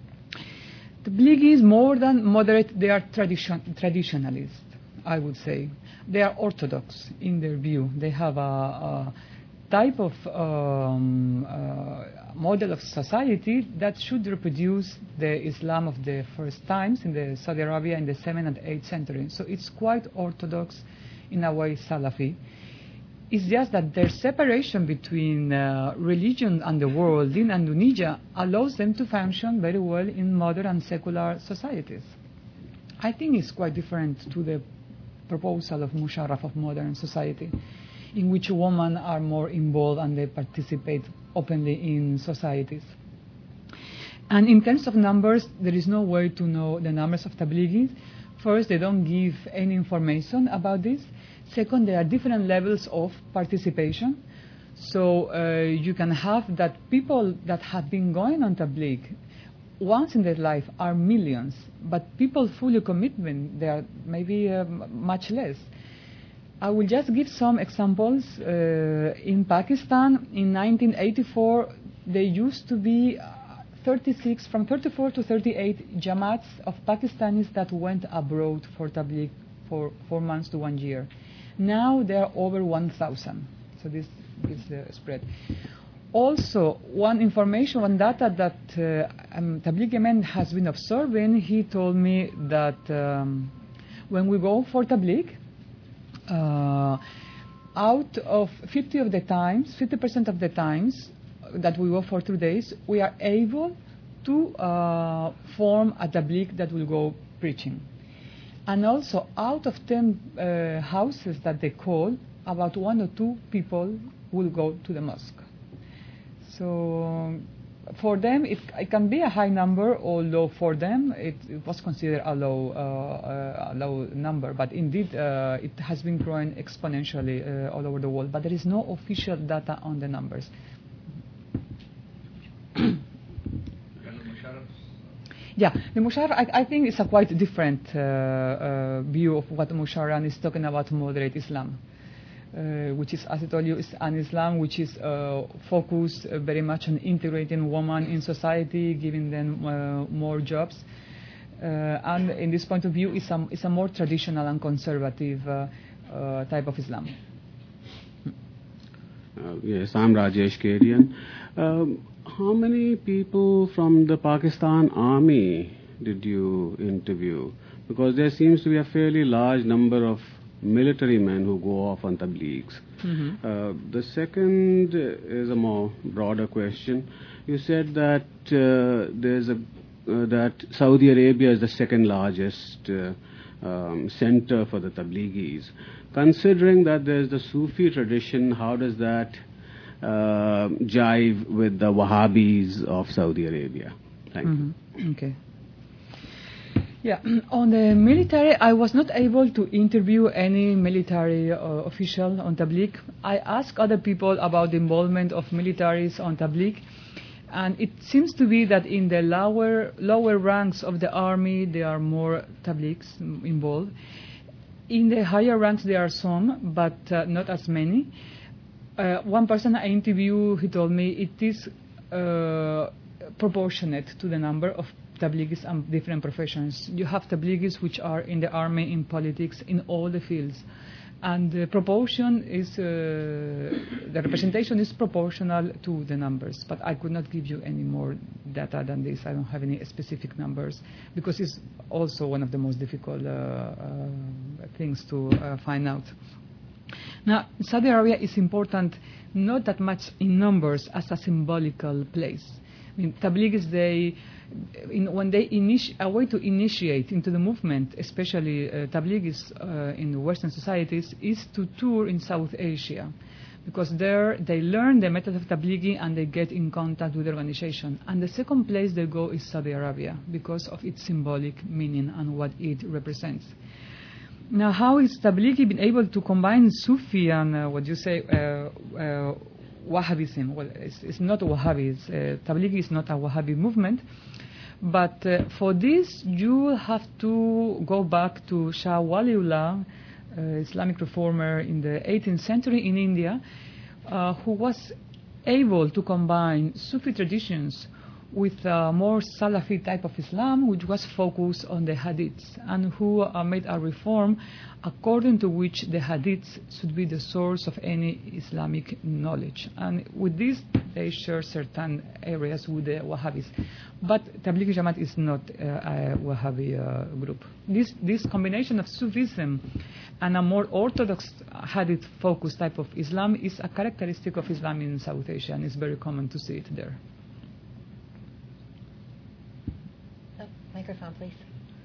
The Tabligis, more than moderate, they are tradition, traditionalist, I would say. They are orthodox in their view. They have a, a type of um, uh, model of society that should reproduce the Islam of the first times in the Saudi Arabia in the seventh and eighth century. So it's quite orthodox, in a way, Salafi. It's just that their separation between uh, religion and the world in Indonesia allows them to function very well in modern and secular societies. I think it's quite different to the proposal of Musharraf of modern society, in which women are more involved and they participate openly in societies. And in terms of numbers, there is no way to know the numbers of Tabligis. First, they don't give any information about this. Second, there are different levels of participation. So uh, you can have that people that have been going on Tabligh once in their life are millions, but people fully commitment, they are maybe uh, much less. I will just give some examples. Uh, in Pakistan, in nineteen eighty-four, there used to be thirty-six, from thirty-four to thirty-eight Jamaats of Pakistanis that went abroad for Tabligh for four months to one year. Now there are over one thousand. So this is the spread. Also, one information, one data that uh, um, Tabligh Yemen has been observing, he told me that um, when we go for Tabligh, uh, out of fifty of the times, fifty percent of the times that we go for two days, we are able to uh, form a Tabligh that will go preaching. And also, out of ten uh, houses that they call, about one or two people will go to the mosque. So for them, it, it can be a high number, although for them it, it was considered a low, uh, a low number. But indeed, uh, it has been growing exponentially uh, all over the world. But there is no official data on the numbers. Yeah, the Musharraf, I, I think it's a quite different uh, uh, view of what Musharraf is talking about moderate Islam. Uh, which is, as I told you, is an Islam which is uh, focused uh, very much on integrating women in society, giving them uh, more jobs. Uh, and in this point of view, it's a, it's a more traditional and conservative uh, uh, type of Islam. Uh, yes, I'm Rajesh Kadian. Um, how many people from the Pakistan Army did you interview? Because there seems to be a fairly large number of military men who go off on tabligh. Mm-hmm. Uh, the second is a more broader question. You said that uh, there's a uh, that Saudi Arabia is the second largest uh, um, center for the tablighis. Considering that there's the Sufi tradition, how does that uh, jive with the Wahhabis of Saudi Arabia? Thank mm-hmm. you. Okay. Yeah, on the military, I was not able to interview any military uh, official on Tabligh. I asked other people about the involvement of militaries on Tabligh, and it seems to be that in the lower lower ranks of the army, there are more Tablighs involved. In the higher ranks, there are some, but uh, not as many. Uh, one person I interviewed, he told me it is uh, proportionate to the number of tablighis and different professions. You have tablighis which are in the army, in politics, in all the fields. And the proportion is, uh, the representation is proportional to the numbers. But I could not give you any more data than this. I don't have any specific numbers, because it's also one of the most difficult uh, uh, things to uh, find out. Now, Saudi Arabia is important not that much in numbers as a symbolical place. I mean, tablighis, they In, when they initi- a way to initiate into the movement, especially uh, tablighis uh, in Western societies, is to tour in South Asia, because there they learn the method of tablighi and they get in contact with the organization. And the second place they go is Saudi Arabia, because of its symbolic meaning and what it represents. Now, how is tablighi been able to combine Sufi and uh, what you say uh, uh, Wahhabism? Well, it's, it's not Wahhabi. It's, uh, Tablighi is not a Wahhabi movement. But uh, for this, you have to go back to Shah Waliullah, uh, Islamic reformer in the eighteenth century in India, uh, who was able to combine Sufi traditions with a more Salafi type of Islam, which was focused on the hadiths, and who uh, made a reform according to which the hadiths should be the source of any Islamic knowledge. And with this, they share certain areas with the Wahhabis. But Tablighi Jamaat is not uh, a Wahhabi uh, group. This, this combination of Sufism and a more orthodox hadith-focused type of Islam is a characteristic of Islam in South Asia, and it's very common to see it there. Microphone, please.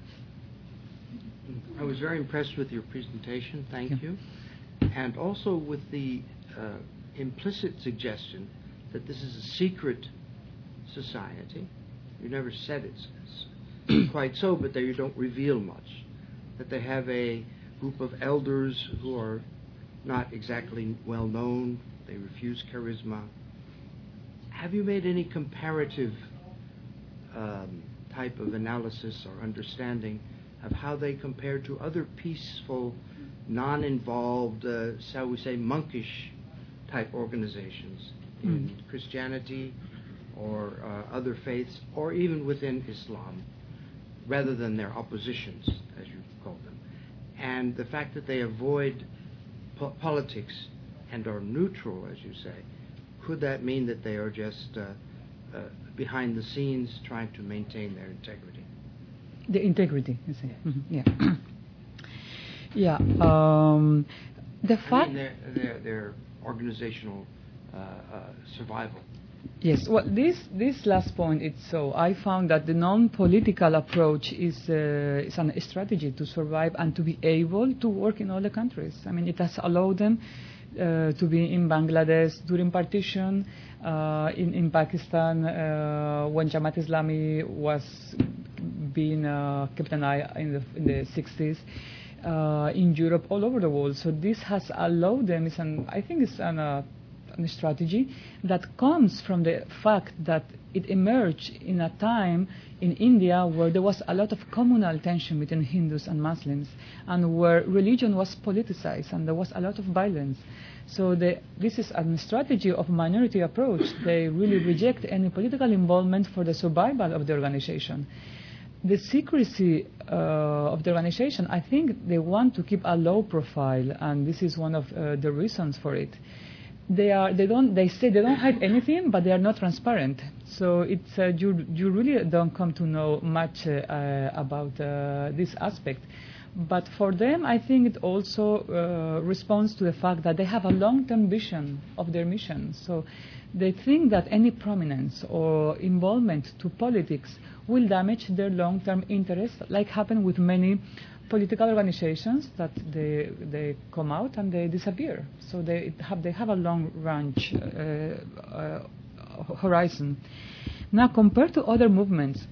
I was very impressed with your presentation. Thank yeah. you. And also with the uh, implicit suggestion that this is a secret society. You never said it's quite so, but that you don't reveal much. That they have a group of elders who are not exactly well known. They refuse charisma. Have you made any comparative um, type of analysis or understanding of how they compare to other peaceful, non-involved, uh, shall we say, monkish type organizations mm. in Christianity or uh, other faiths, or even within Islam, rather than their oppositions, as you call them. And the fact that they avoid po- politics and are neutral, as you say, could that mean that they are just uh, uh, behind the scenes trying to maintain their integrity? The integrity, you say. Mm-hmm. Yeah. yeah. Um, the fact. I mean their, their, their organizational uh, uh, survival. Yes. Well, this this last point, it's so. I found that the non-political approach is uh, is a strategy to survive and to be able to work in all the countries. I mean, it has allowed them uh, to be in Bangladesh during partition, uh, in, in Pakistan uh, when Jamaat Islami was being uh, kept an eye in the, in the sixties, uh, in Europe, all over the world. So this has allowed them, is an, I think it's an, uh, a strategy that comes from the fact that it emerged in a time in India where there was a lot of communal tension between Hindus and Muslims, and where religion was politicized and there was a lot of violence. So the, this is a strategy of minority approach. They really reject any political involvement for the survival of the organization. The secrecy uh, of the organization, I think they want to keep a low profile, and this is one of uh, the reasons for it. They are. They don't. They say they don't hide anything, but they are not transparent. So it's uh, you. You really don't come to know much uh, uh, about uh, this aspect. But for them, I think it also uh, responds to the fact that they have a long-term vision of their mission. So they think that any prominence or involvement to politics will damage their long-term interests, like happened with many political organizations that they they come out and they disappear. So they have they have a long range uh, uh, horizon. Now, compared to other movements,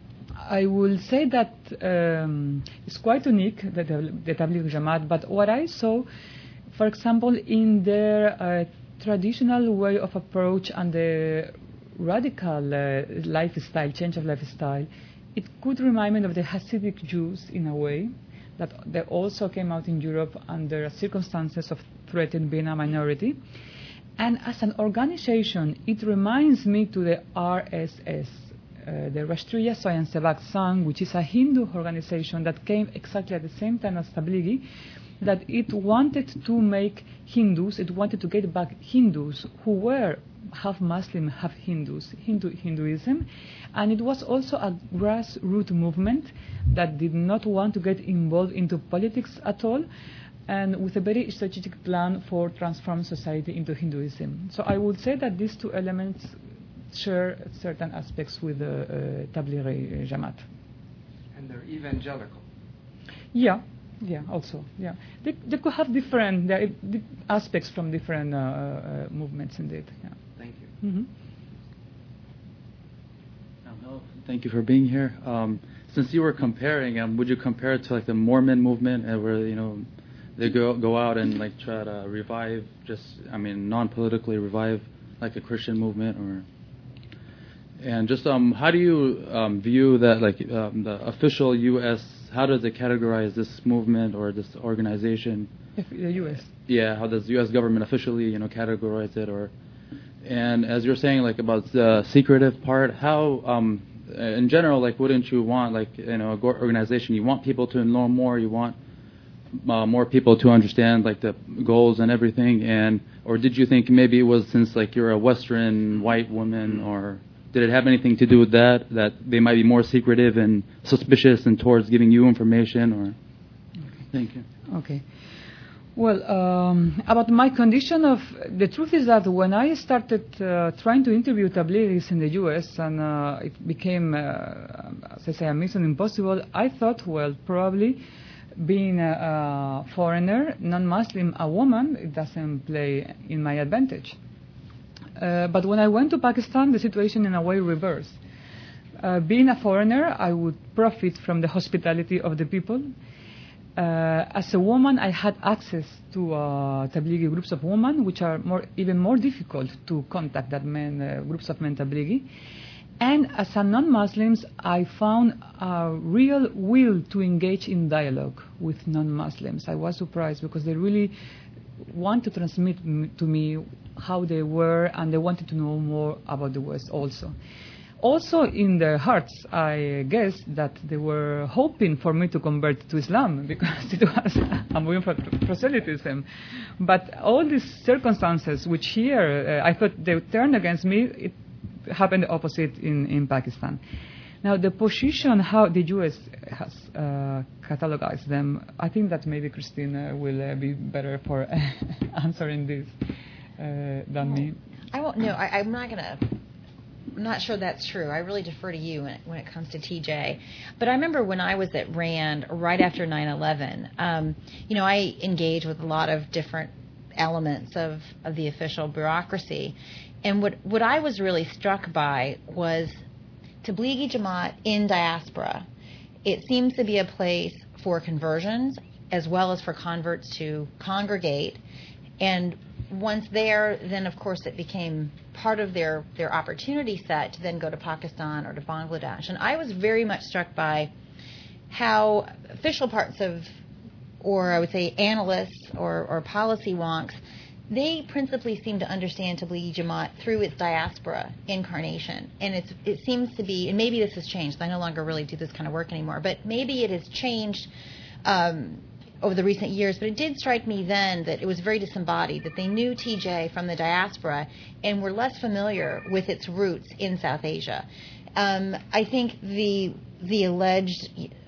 I will say that um, it's quite unique, the, the Tabligh Jamaat. But what I saw, for example, in their uh, traditional way of approach and the radical uh, lifestyle, change of lifestyle, it could remind me of the Hasidic Jews in a way, that they also came out in Europe under circumstances of threatened being a minority. And as an organization, it reminds me to the R S S, uh, the Rashtriya Swayamsevak Sangh, which is a Hindu organization that came exactly at the same time as Tablighi, that it wanted to make Hindus, it wanted to get back Hindus who were half Muslim, half Hindus, Hindu Hinduism, and it was also a grassroots movement that did not want to get involved into politics at all, and with a very strategic plan for transform society into Hinduism. So I would say that these two elements share certain aspects with the uh, Tabligh Jamaat. And they're evangelical. Yeah. Yeah, also, yeah. They, they could have different there are di- aspects from different uh, uh, movements, indeed. Yeah. Thank you. Mm-hmm. Um, hello. Thank you for being here. Um, since you were comparing, um, would you compare it to like the Mormon movement, uh, where you know they go go out and like try to revive, just I mean, non-politically revive like a Christian movement, or and just um, how do you um, view that like um, the official U S How does it categorize this movement or this organization? If the U S Yeah, how does the U S government officially, you know, categorize it? Or, and as you're saying, like about the secretive part, how, um, in general, like, wouldn't you want, like, you know, an organization? You want people to know more. You want uh, more people to understand, like, the goals and everything. And or did you think maybe it was since, like, you're a Western white woman, or did it have anything to do with that, that they might be more secretive and suspicious and towards giving you information? Or okay. Thank you. Okay. Well, um, about my condition of, the truth is that when I started uh, trying to interview Tablighis in the U S and uh, it became, uh, as I say, a mission impossible, I thought, well, probably being a, a foreigner, non-Muslim, a woman, it doesn't play in my advantage. Uh, but when I went to Pakistan, the situation in a way reversed. Uh, being a foreigner, I would profit from the hospitality of the people. Uh, as a woman, I had access to uh, Tablighi groups of women, which are more, even more difficult to contact than men, uh, groups of men Tablighi. And as a non-Muslims, I found a real will to engage in dialogue with non-Muslims. I was surprised because they really want to transmit m- to me how they were, and they wanted to know more about the West also. Also in their hearts, I guess that they were hoping for me to convert to Islam because it was a movement for proselytism. But all these circumstances, which here uh, I thought they would turn against me, it happened the opposite in, in Pakistan. Now, the position, how the U S has uh, catalogized them, I think that maybe Christina will uh, be better for answering this uh, than well, me. I won't. No, I, I'm not gonna. I'm not sure that's true. I really defer to you when it, when it comes to T J. But I remember when I was at RAND right after nine eleven, um, you know, I engaged with a lot of different elements of, of the official bureaucracy. And what, what I was really struck by was Tablighi Jamaat in diaspora. It seems to be a place for conversions as well as for converts to congregate. And once there, then of course it became part of their, their opportunity set to then go to Pakistan or to Bangladesh. And I was very much struck by how official parts of, or I would say analysts or, or policy wonks, they principally seem to understand Tablighi Jamaat through its diaspora incarnation. And it's, it seems to be, and maybe this has changed, I no longer really do this kind of work anymore, but maybe it has changed um, over the recent years, but it did strike me then that it was very disembodied, that they knew T J from the diaspora and were less familiar with its roots in South Asia. Um, I think the the alleged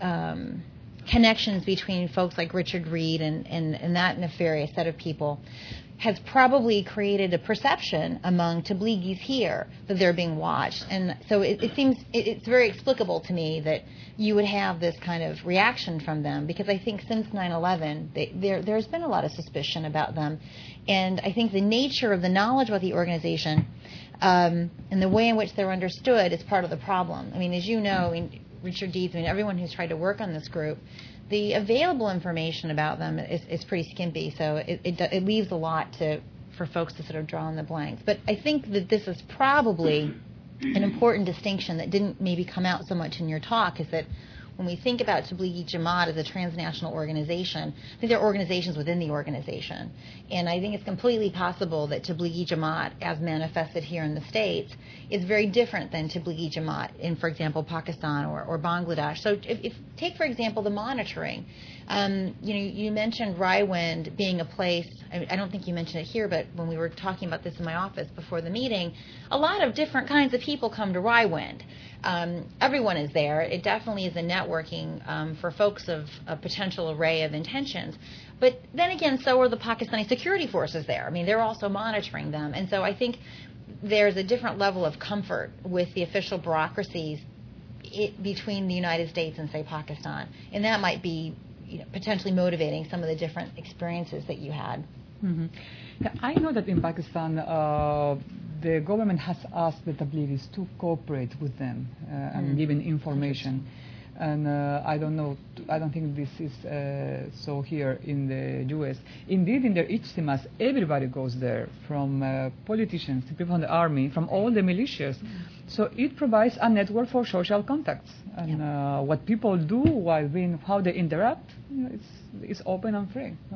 um, connections between folks like Richard Reed and, and, and that nefarious set of people has probably created a perception among Tablighis here that they're being watched. And so it, it seems it, it's very explicable to me that you would have this kind of reaction from them, because I think since nine eleven, they, there, there's been a lot of suspicion about them. And I think the nature of the knowledge about the organization um, and the way in which they're understood is part of the problem. I mean, as you know, I mean, Richard Deeds, I mean, everyone who's tried to work on this group, the available information about them is, is pretty skimpy, so it, it, it leaves a lot to for folks to sort of draw in the blanks. But I think that this is probably an important distinction that didn't maybe come out so much in your talk, is that when we think about Tablighi Jamaat as a transnational organization, I think there are organizations within the organization. And I think it's completely possible that Tablighi Jamaat, as manifested here in the States, is very different than Tablighi Jamaat in, for example, Pakistan or, or Bangladesh. So if, if take, for example, the monitoring. Um, you know, you mentioned Raiwind being a place, I, I don't think you mentioned it here, but when we were talking about this in my office before the meeting, a lot of different kinds of people come to Raiwind. Um, everyone is there. It definitely is a networking um, for folks of a potential array of intentions. But then again, so are the Pakistani security forces there. I mean, they're also monitoring them. And so I think there's a different level of comfort with the official bureaucracies it, between the United States and, say, Pakistan. And that might be, you know, potentially motivating some of the different experiences that you had. Mm-hmm. Yeah, I know that in Pakistan, uh, the government has asked the Tablighis to cooperate with them uh, and mm. giving information. And uh, I don't know, I don't think this is uh, so here in the U S. Indeed, in their ijtimas, everybody goes there, from uh, politicians, people from the army, from all the militias. Mm. So it provides a network for social contacts. And yeah. uh, what people do, while being, how they interact, you know, it's, it's open and free. No?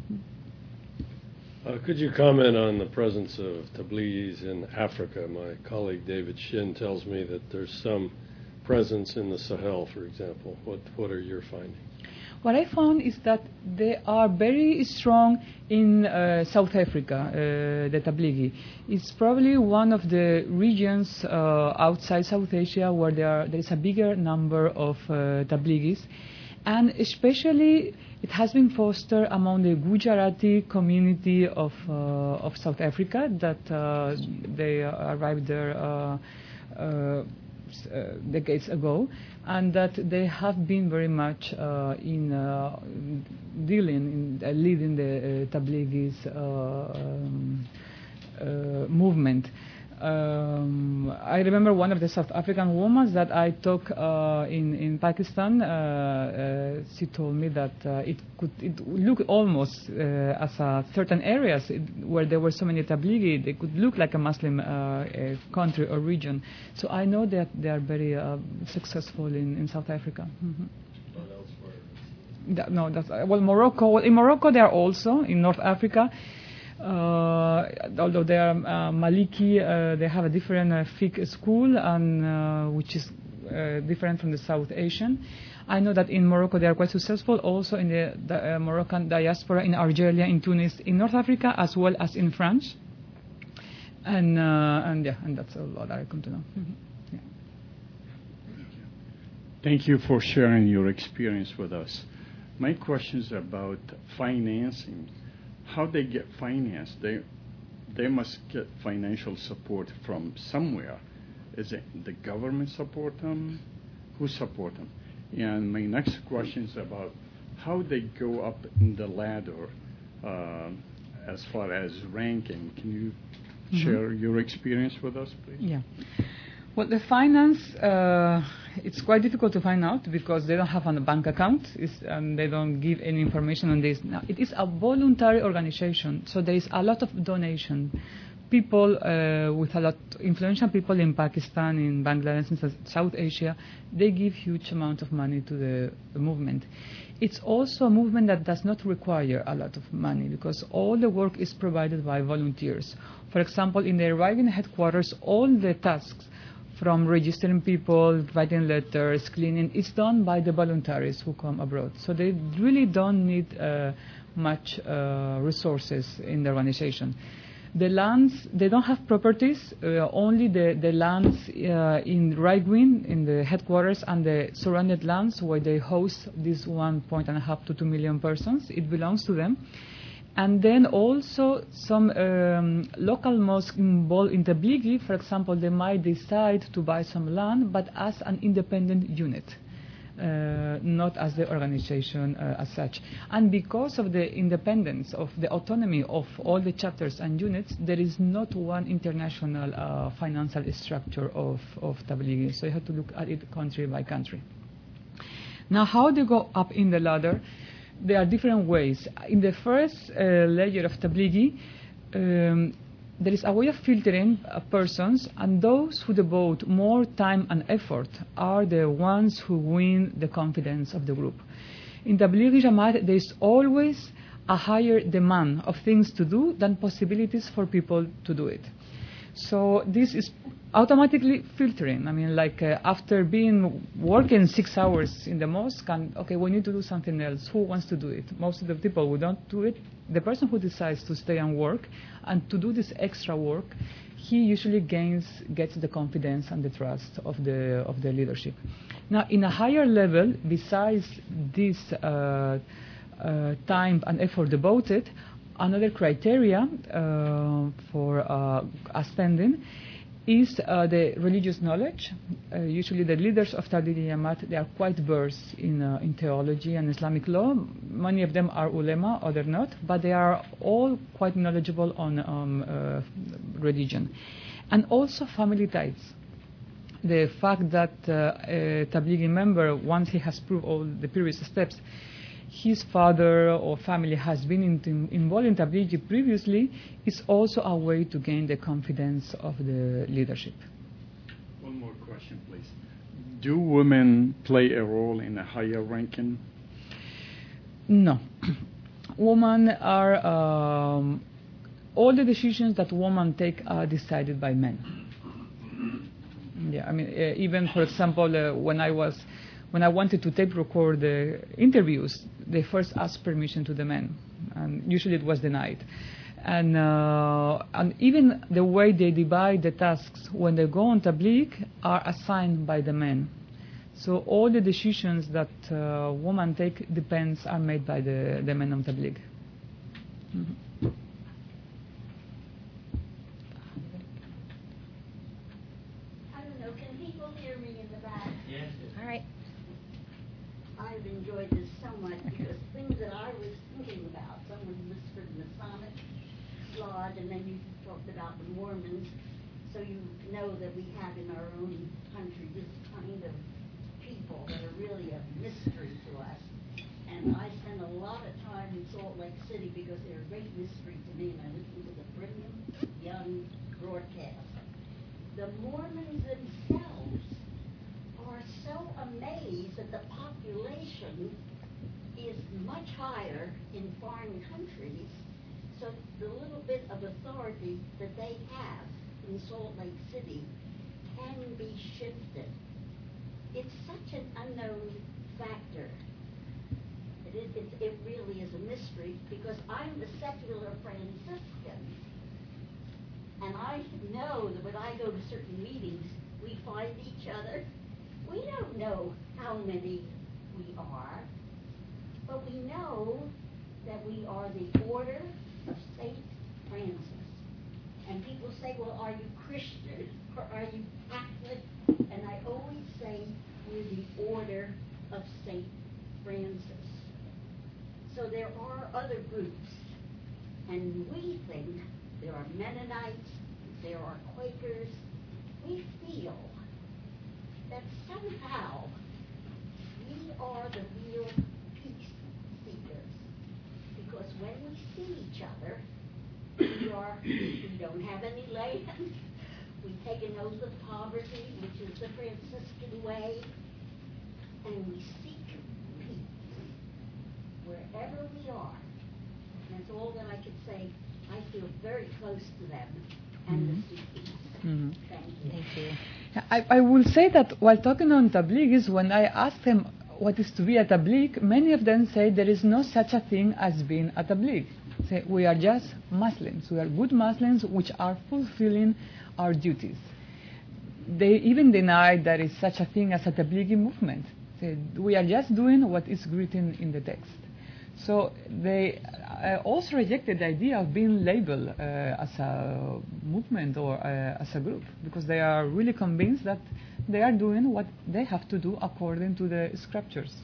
Uh, could you comment on the presence of Tablighis in Africa? My colleague David Shin tells me that there's some presence in the Sahel, for example. What what are your findings? What I found is that they are very strong in uh, South Africa, uh, the Tablighi. It's probably one of the regions uh, outside South Asia where there, are, there is a bigger number of uh, Tablighis. And especially it has been fostered among the Gujarati community of uh, of South Africa, that uh, they arrived there uh, uh, decades ago, and that they have been very much uh, in uh, dealing, in uh, leading the uh, Tablighis uh, um, uh, movement. Um, I remember one of the South African women that I talked uh, in in Pakistan. Uh, uh, she told me that uh, it could it look almost uh, as a certain areas it, where there were so many Tablighi, they could look like a Muslim uh, a country or region. So I know that they are very uh, successful in, in South Africa. Mm-hmm. Not elsewhere. That, no, that's well Morocco. Well, in Morocco, they are also in North Africa. Uh, although they are uh, Maliki, uh, they have a different uh, fiqh school, and uh, which is uh, different from the South Asian. I know that in Morocco they are quite successful, also in the, the uh, Moroccan diaspora in Algeria, in Tunis, in North Africa, as well as in France. And uh, and yeah, and that's all that I come to know. Mm-hmm. Yeah. Thank you for sharing your experience with us. My question is about financing. How they get financed? They they must get financial support from somewhere. Is it the government support them? Who support them? And my next question is about how they go up in the ladder uh, as far as ranking. Can you Mm-hmm. share your experience with us, please? Yeah. Well, the finance, uh, it's quite difficult to find out because they don't have a bank account it's, and they don't give any information on this. Now, it is a voluntary organization, so there is a lot of donation. People uh, with a lot, influential people in Pakistan, in Bangladesh, in South Asia, they give huge amount of money to the, the movement. It's also a movement that does not require a lot of money because all the work is provided by volunteers. For example, in the arriving headquarters, all the tasks from registering people, writing letters, cleaning, is done by the volunteers who come abroad. So they really don't need uh, much uh, resources in the organization. The lands, they don't have properties, uh, only the, the lands uh, in Raigwin, in the headquarters, and the surrounded lands where they host these one point and a half to two million persons. It belongs to them. And then also some um, local mosques involved in Tablighi, for example, they might decide to buy some land, but as an independent unit. Uh, not as the organization uh, as such. And because of the independence, of the autonomy of all the chapters and units, there is not one international uh, financial structure of, of Tablighi. So you have to look at it country by country. Now, how they go up in the ladder? There are different ways. In the first uh, layer of Tablighi, um, there is a way of filtering uh, persons, and those who devote more time and effort are the ones who win the confidence of the group. In Tablighi Jamaat, there is always a higher demand of things to do than possibilities for people to do it. So this is automatically filtering. I mean, like uh, after being working six hours in the mosque, and okay, we need to do something else. Who wants to do it? Most of the people who don't do it, the person who decides to stay and work and to do this extra work, he usually gains, gets the confidence and the trust of the of the leadership. Now, in a higher level, besides this uh, uh, time and effort devoted, another criteria uh, for uh, ascending is uh, the religious knowledge. Uh, usually the leaders of Tablighi Jamaat, they are quite versed in, uh, in theology and Islamic law. Many of them are ulema, others not, but they are all quite knowledgeable on um, uh, religion. And also family ties. The fact that uh, a Tablighi member, once he has proved all the previous steps, his father or family has been in, involved in Tablighi previously, is also a way to gain the confidence of the leadership. One more question, please. Do women play a role in a higher ranking? No. Women are, um, all the decisions that women take are decided by men. Yeah, I mean, uh, even, for example, uh, when I was When I wanted to tape record the interviews, they first asked permission to the men, and usually it was denied. And, uh, and even the way they divide the tasks when they go on Tabligh are assigned by the men. So all the decisions that uh, women take depends are made by the, the men on Tabligh. Mm-hmm. I've enjoyed this so much because things that I was thinking about, someone whispered Masonic Lodge, and then you talked about the Mormons, so you know that we have in our own country this kind of people that are really a mystery to us. And I spend a lot of time in Salt Lake City because they're a great mystery to me, and I listen to the Brigham Young broadcast. The Mormons themselves are so amazed that the population is much higher in foreign countries, so the little bit of authority that they have in Salt Lake City can be shifted. It's such an unknown factor. It, is, it, it really is a mystery because I'm the secular Franciscan, and I know that when I go to certain meetings, we find each other. We don't know how many we are, but we know that we are the Order of Saint Francis. And people say, well, are you Christian or are you Catholic? And I always say we're the Order of Saint Francis. So there are other groups, And we think there are Mennonites, there are Quakers. We feel that somehow we are the real peace seekers. Because when we see each other, we are, we don't have any land. We take an oath of poverty, which is the Franciscan way, and we seek peace wherever we are. And that's all that I could say. I feel very close to them and mm-hmm. the Sufis. Mm-hmm. Thank you. Thank you. I, I will say that while talking on Tabligh, when I ask them what is to be a Tabligh, many of them say there is no such a thing as being a Tabligh. Say, we are just Muslims. We are good Muslims which are fulfilling our duties. They even deny there is such a thing as a Tablighi movement. Say, we are just doing what is written in the text. So they uh, also rejected the idea of being labeled uh, as a movement or uh, as a group, because they are really convinced that they are doing what they have to do according to the scriptures.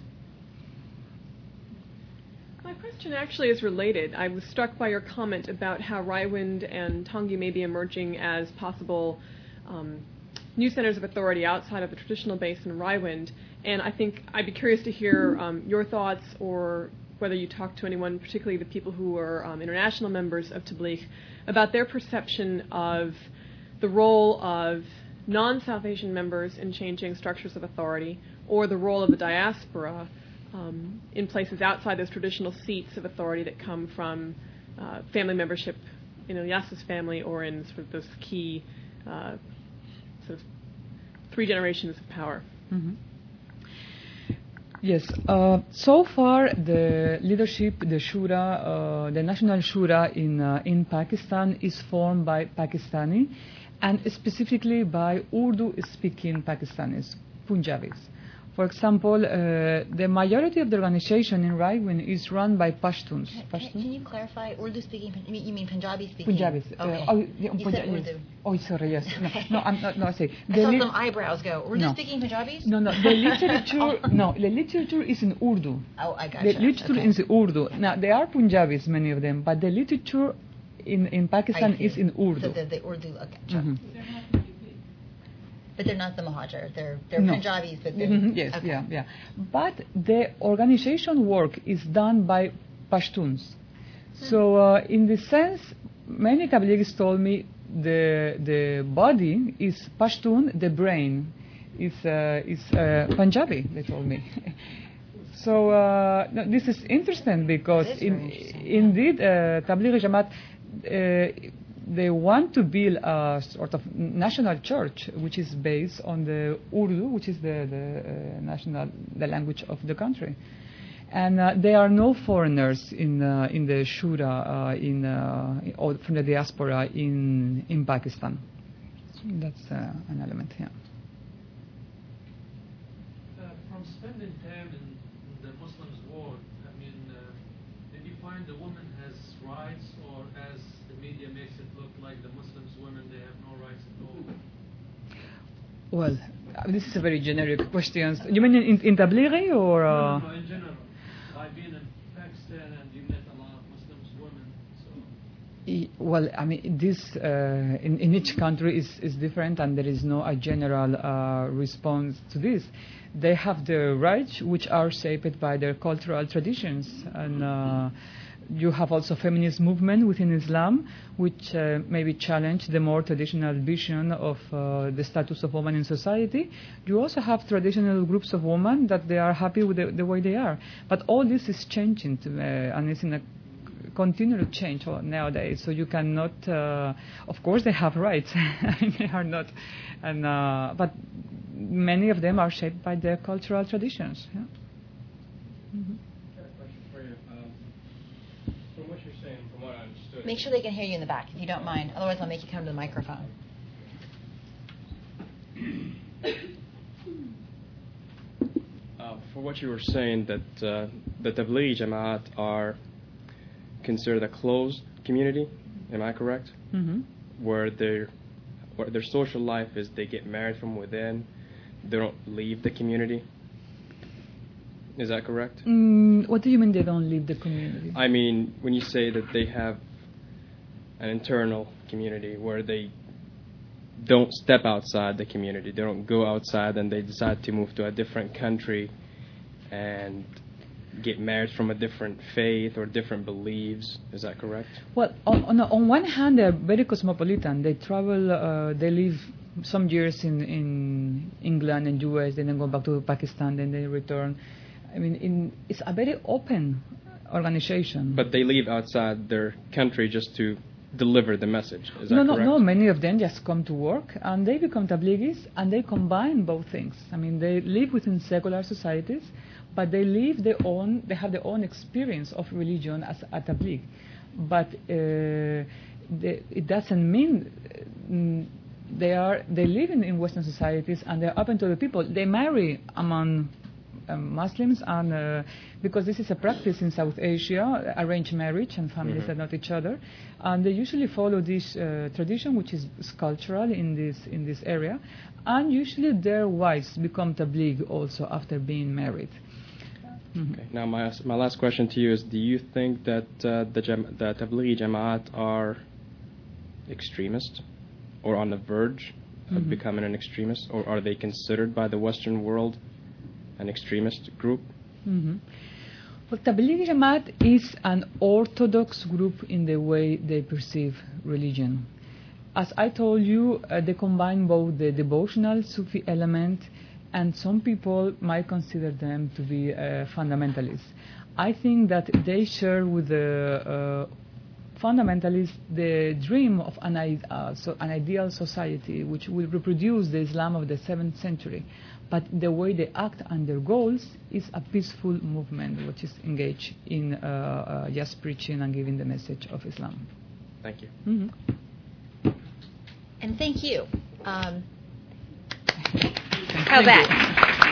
My question actually is related. I was struck by your comment about how Raiwind and Tongyi may be emerging as possible um, new centers of authority outside of the traditional base in Raiwind, and I think I'd be curious to hear um, your thoughts, or whether you talk to anyone, particularly the people who are um, international members of Tabligh, about their perception of the role of non-South Asian members in changing structures of authority, or the role of the diaspora um, in places outside those traditional seats of authority that come from uh, family membership in Ilyasa's family, or in sort of those key uh, sort of three generations of power. Mm-hmm. Yes. Uh, so far, the leadership, the Shura, uh, the National Shura in uh, in Pakistan is formed by Pakistani, and specifically by Urdu-speaking Pakistanis, Punjabis. For example, uh, the majority of the organization in Raiwind is run by Pashtuns. Can, Pashtun? can you clarify Urdu speaking? You mean, you mean Punjabi speaking? Punjabis. Okay. Uh, oh, yeah, you Punjab- said Urdu. Yes. Oh, sorry. Yes. No, no, I'm not. No, I say. I the saw li- some eyebrows go. Urdu no. speaking Punjabis? No, no. The literature. No, the literature is in Urdu. Oh, I got The literature okay. is in Urdu. Now, there are Punjabis, many of them, but the literature in, in Pakistan is in Urdu. So the, the Urdu, okay. Sure. Mm-hmm. But they're not the Mahajar. They're they're No. Punjabis, but they're... Mm-hmm. Yes, okay. yeah, yeah. But the organization work is done by Pashtuns. So uh, in this sense, many Tablighis told me the the body is Pashtun, the brain is uh, is uh, Punjabi. They told me. So uh, no, this is interesting because That is in, very interesting, indeed uh, Tabligh Jamaat uh, they want to build a sort of national church which is based on the Urdu, which is the, the uh, national the language of the country. And uh, there are no foreigners in uh, in the Shura uh, in uh, or from the diaspora in in Pakistan. That's uh, an element here. Uh, from spending time in the Muslims' world, I mean, uh, did you find the woman has rights, or as the media makes it look like the Muslims women they have no rights at all? Well, uh, this is a very generic question. You mean in, in Tablighi or? Uh, no, no, no, in general. I've been in Pakistan and you met a lot of Muslims women. So. E- Well, I mean, this uh, in, in each country is, is different, and there is no a general uh, response to this. They have the rights which are shaped by their cultural traditions, and uh, you have also feminist movement within Islam, which uh, maybe challenge the more traditional vision of uh, the status of women in society. You also have traditional groups of women that they are happy with the, the way they are. But all this is changing, to, uh, and it's in a continual change nowadays. So you cannot, uh, of course, they have rights. They are not, and uh, but many of them are shaped by their cultural traditions. Yeah. Mm-hmm. Make sure they can hear you in the back, if you don't mind. Otherwise, I'll make you come to the microphone. Uh, for what you were saying, that uh, the Tabligh Jamaat are considered a closed community, am I correct? Mm-hmm. Where their where their social life is they get married from within, they don't leave the community. Is that correct? Mm, what do you mean they don't leave the community? I mean, when you say that they have an internal community where they don't step outside the community. They don't go outside and they decide to move to a different country and get married from a different faith or different beliefs. Is that correct? Well, on, on, on one hand, they're very cosmopolitan. They travel, uh, they live some years in, in England and U S, then they go back to Pakistan, then they return. I mean, in, it's a very open organization. But they leave outside their country just to deliver the message. Is that no, no, correct? no. Many of them just come to work and they become Tabligis and they combine both things. I mean, they live within secular societies, but they live their own. They have their own experience of religion as a Tabligh. But uh, they, it doesn't mean mm, they are. They live in, in Western societies and they're open to the people. They marry among Um, Muslims, and uh, because this is a practice in South Asia, arranged marriage and families Mm-hmm. that know each other, and they usually follow this uh, tradition, which is cultural in this in this area, and usually their wives become tabligh also after being married. Mm-hmm. Okay. Now, my my last question to you is: do you think that uh, the jam- the Tablighi Jamaat are extremist, or on the verge of Mm-hmm. becoming an extremist, or are they considered by the Western world an extremist group? Mm-hmm. Well, Tablighi Jamaat is an orthodox group in the way they perceive religion. As I told you, uh, they combine both the devotional Sufi element, and some people might consider them to be uh, fundamentalists. I think that they share with the uh, fundamentalists the dream of an, uh, so an ideal society which will reproduce the Islam of the seventh century. But the way they act and their goals is a peaceful movement which is engaged in uh, uh, just preaching and giving the message of Islam. Thank you. Mm-hmm. And thank you. Um, Thank how you. back?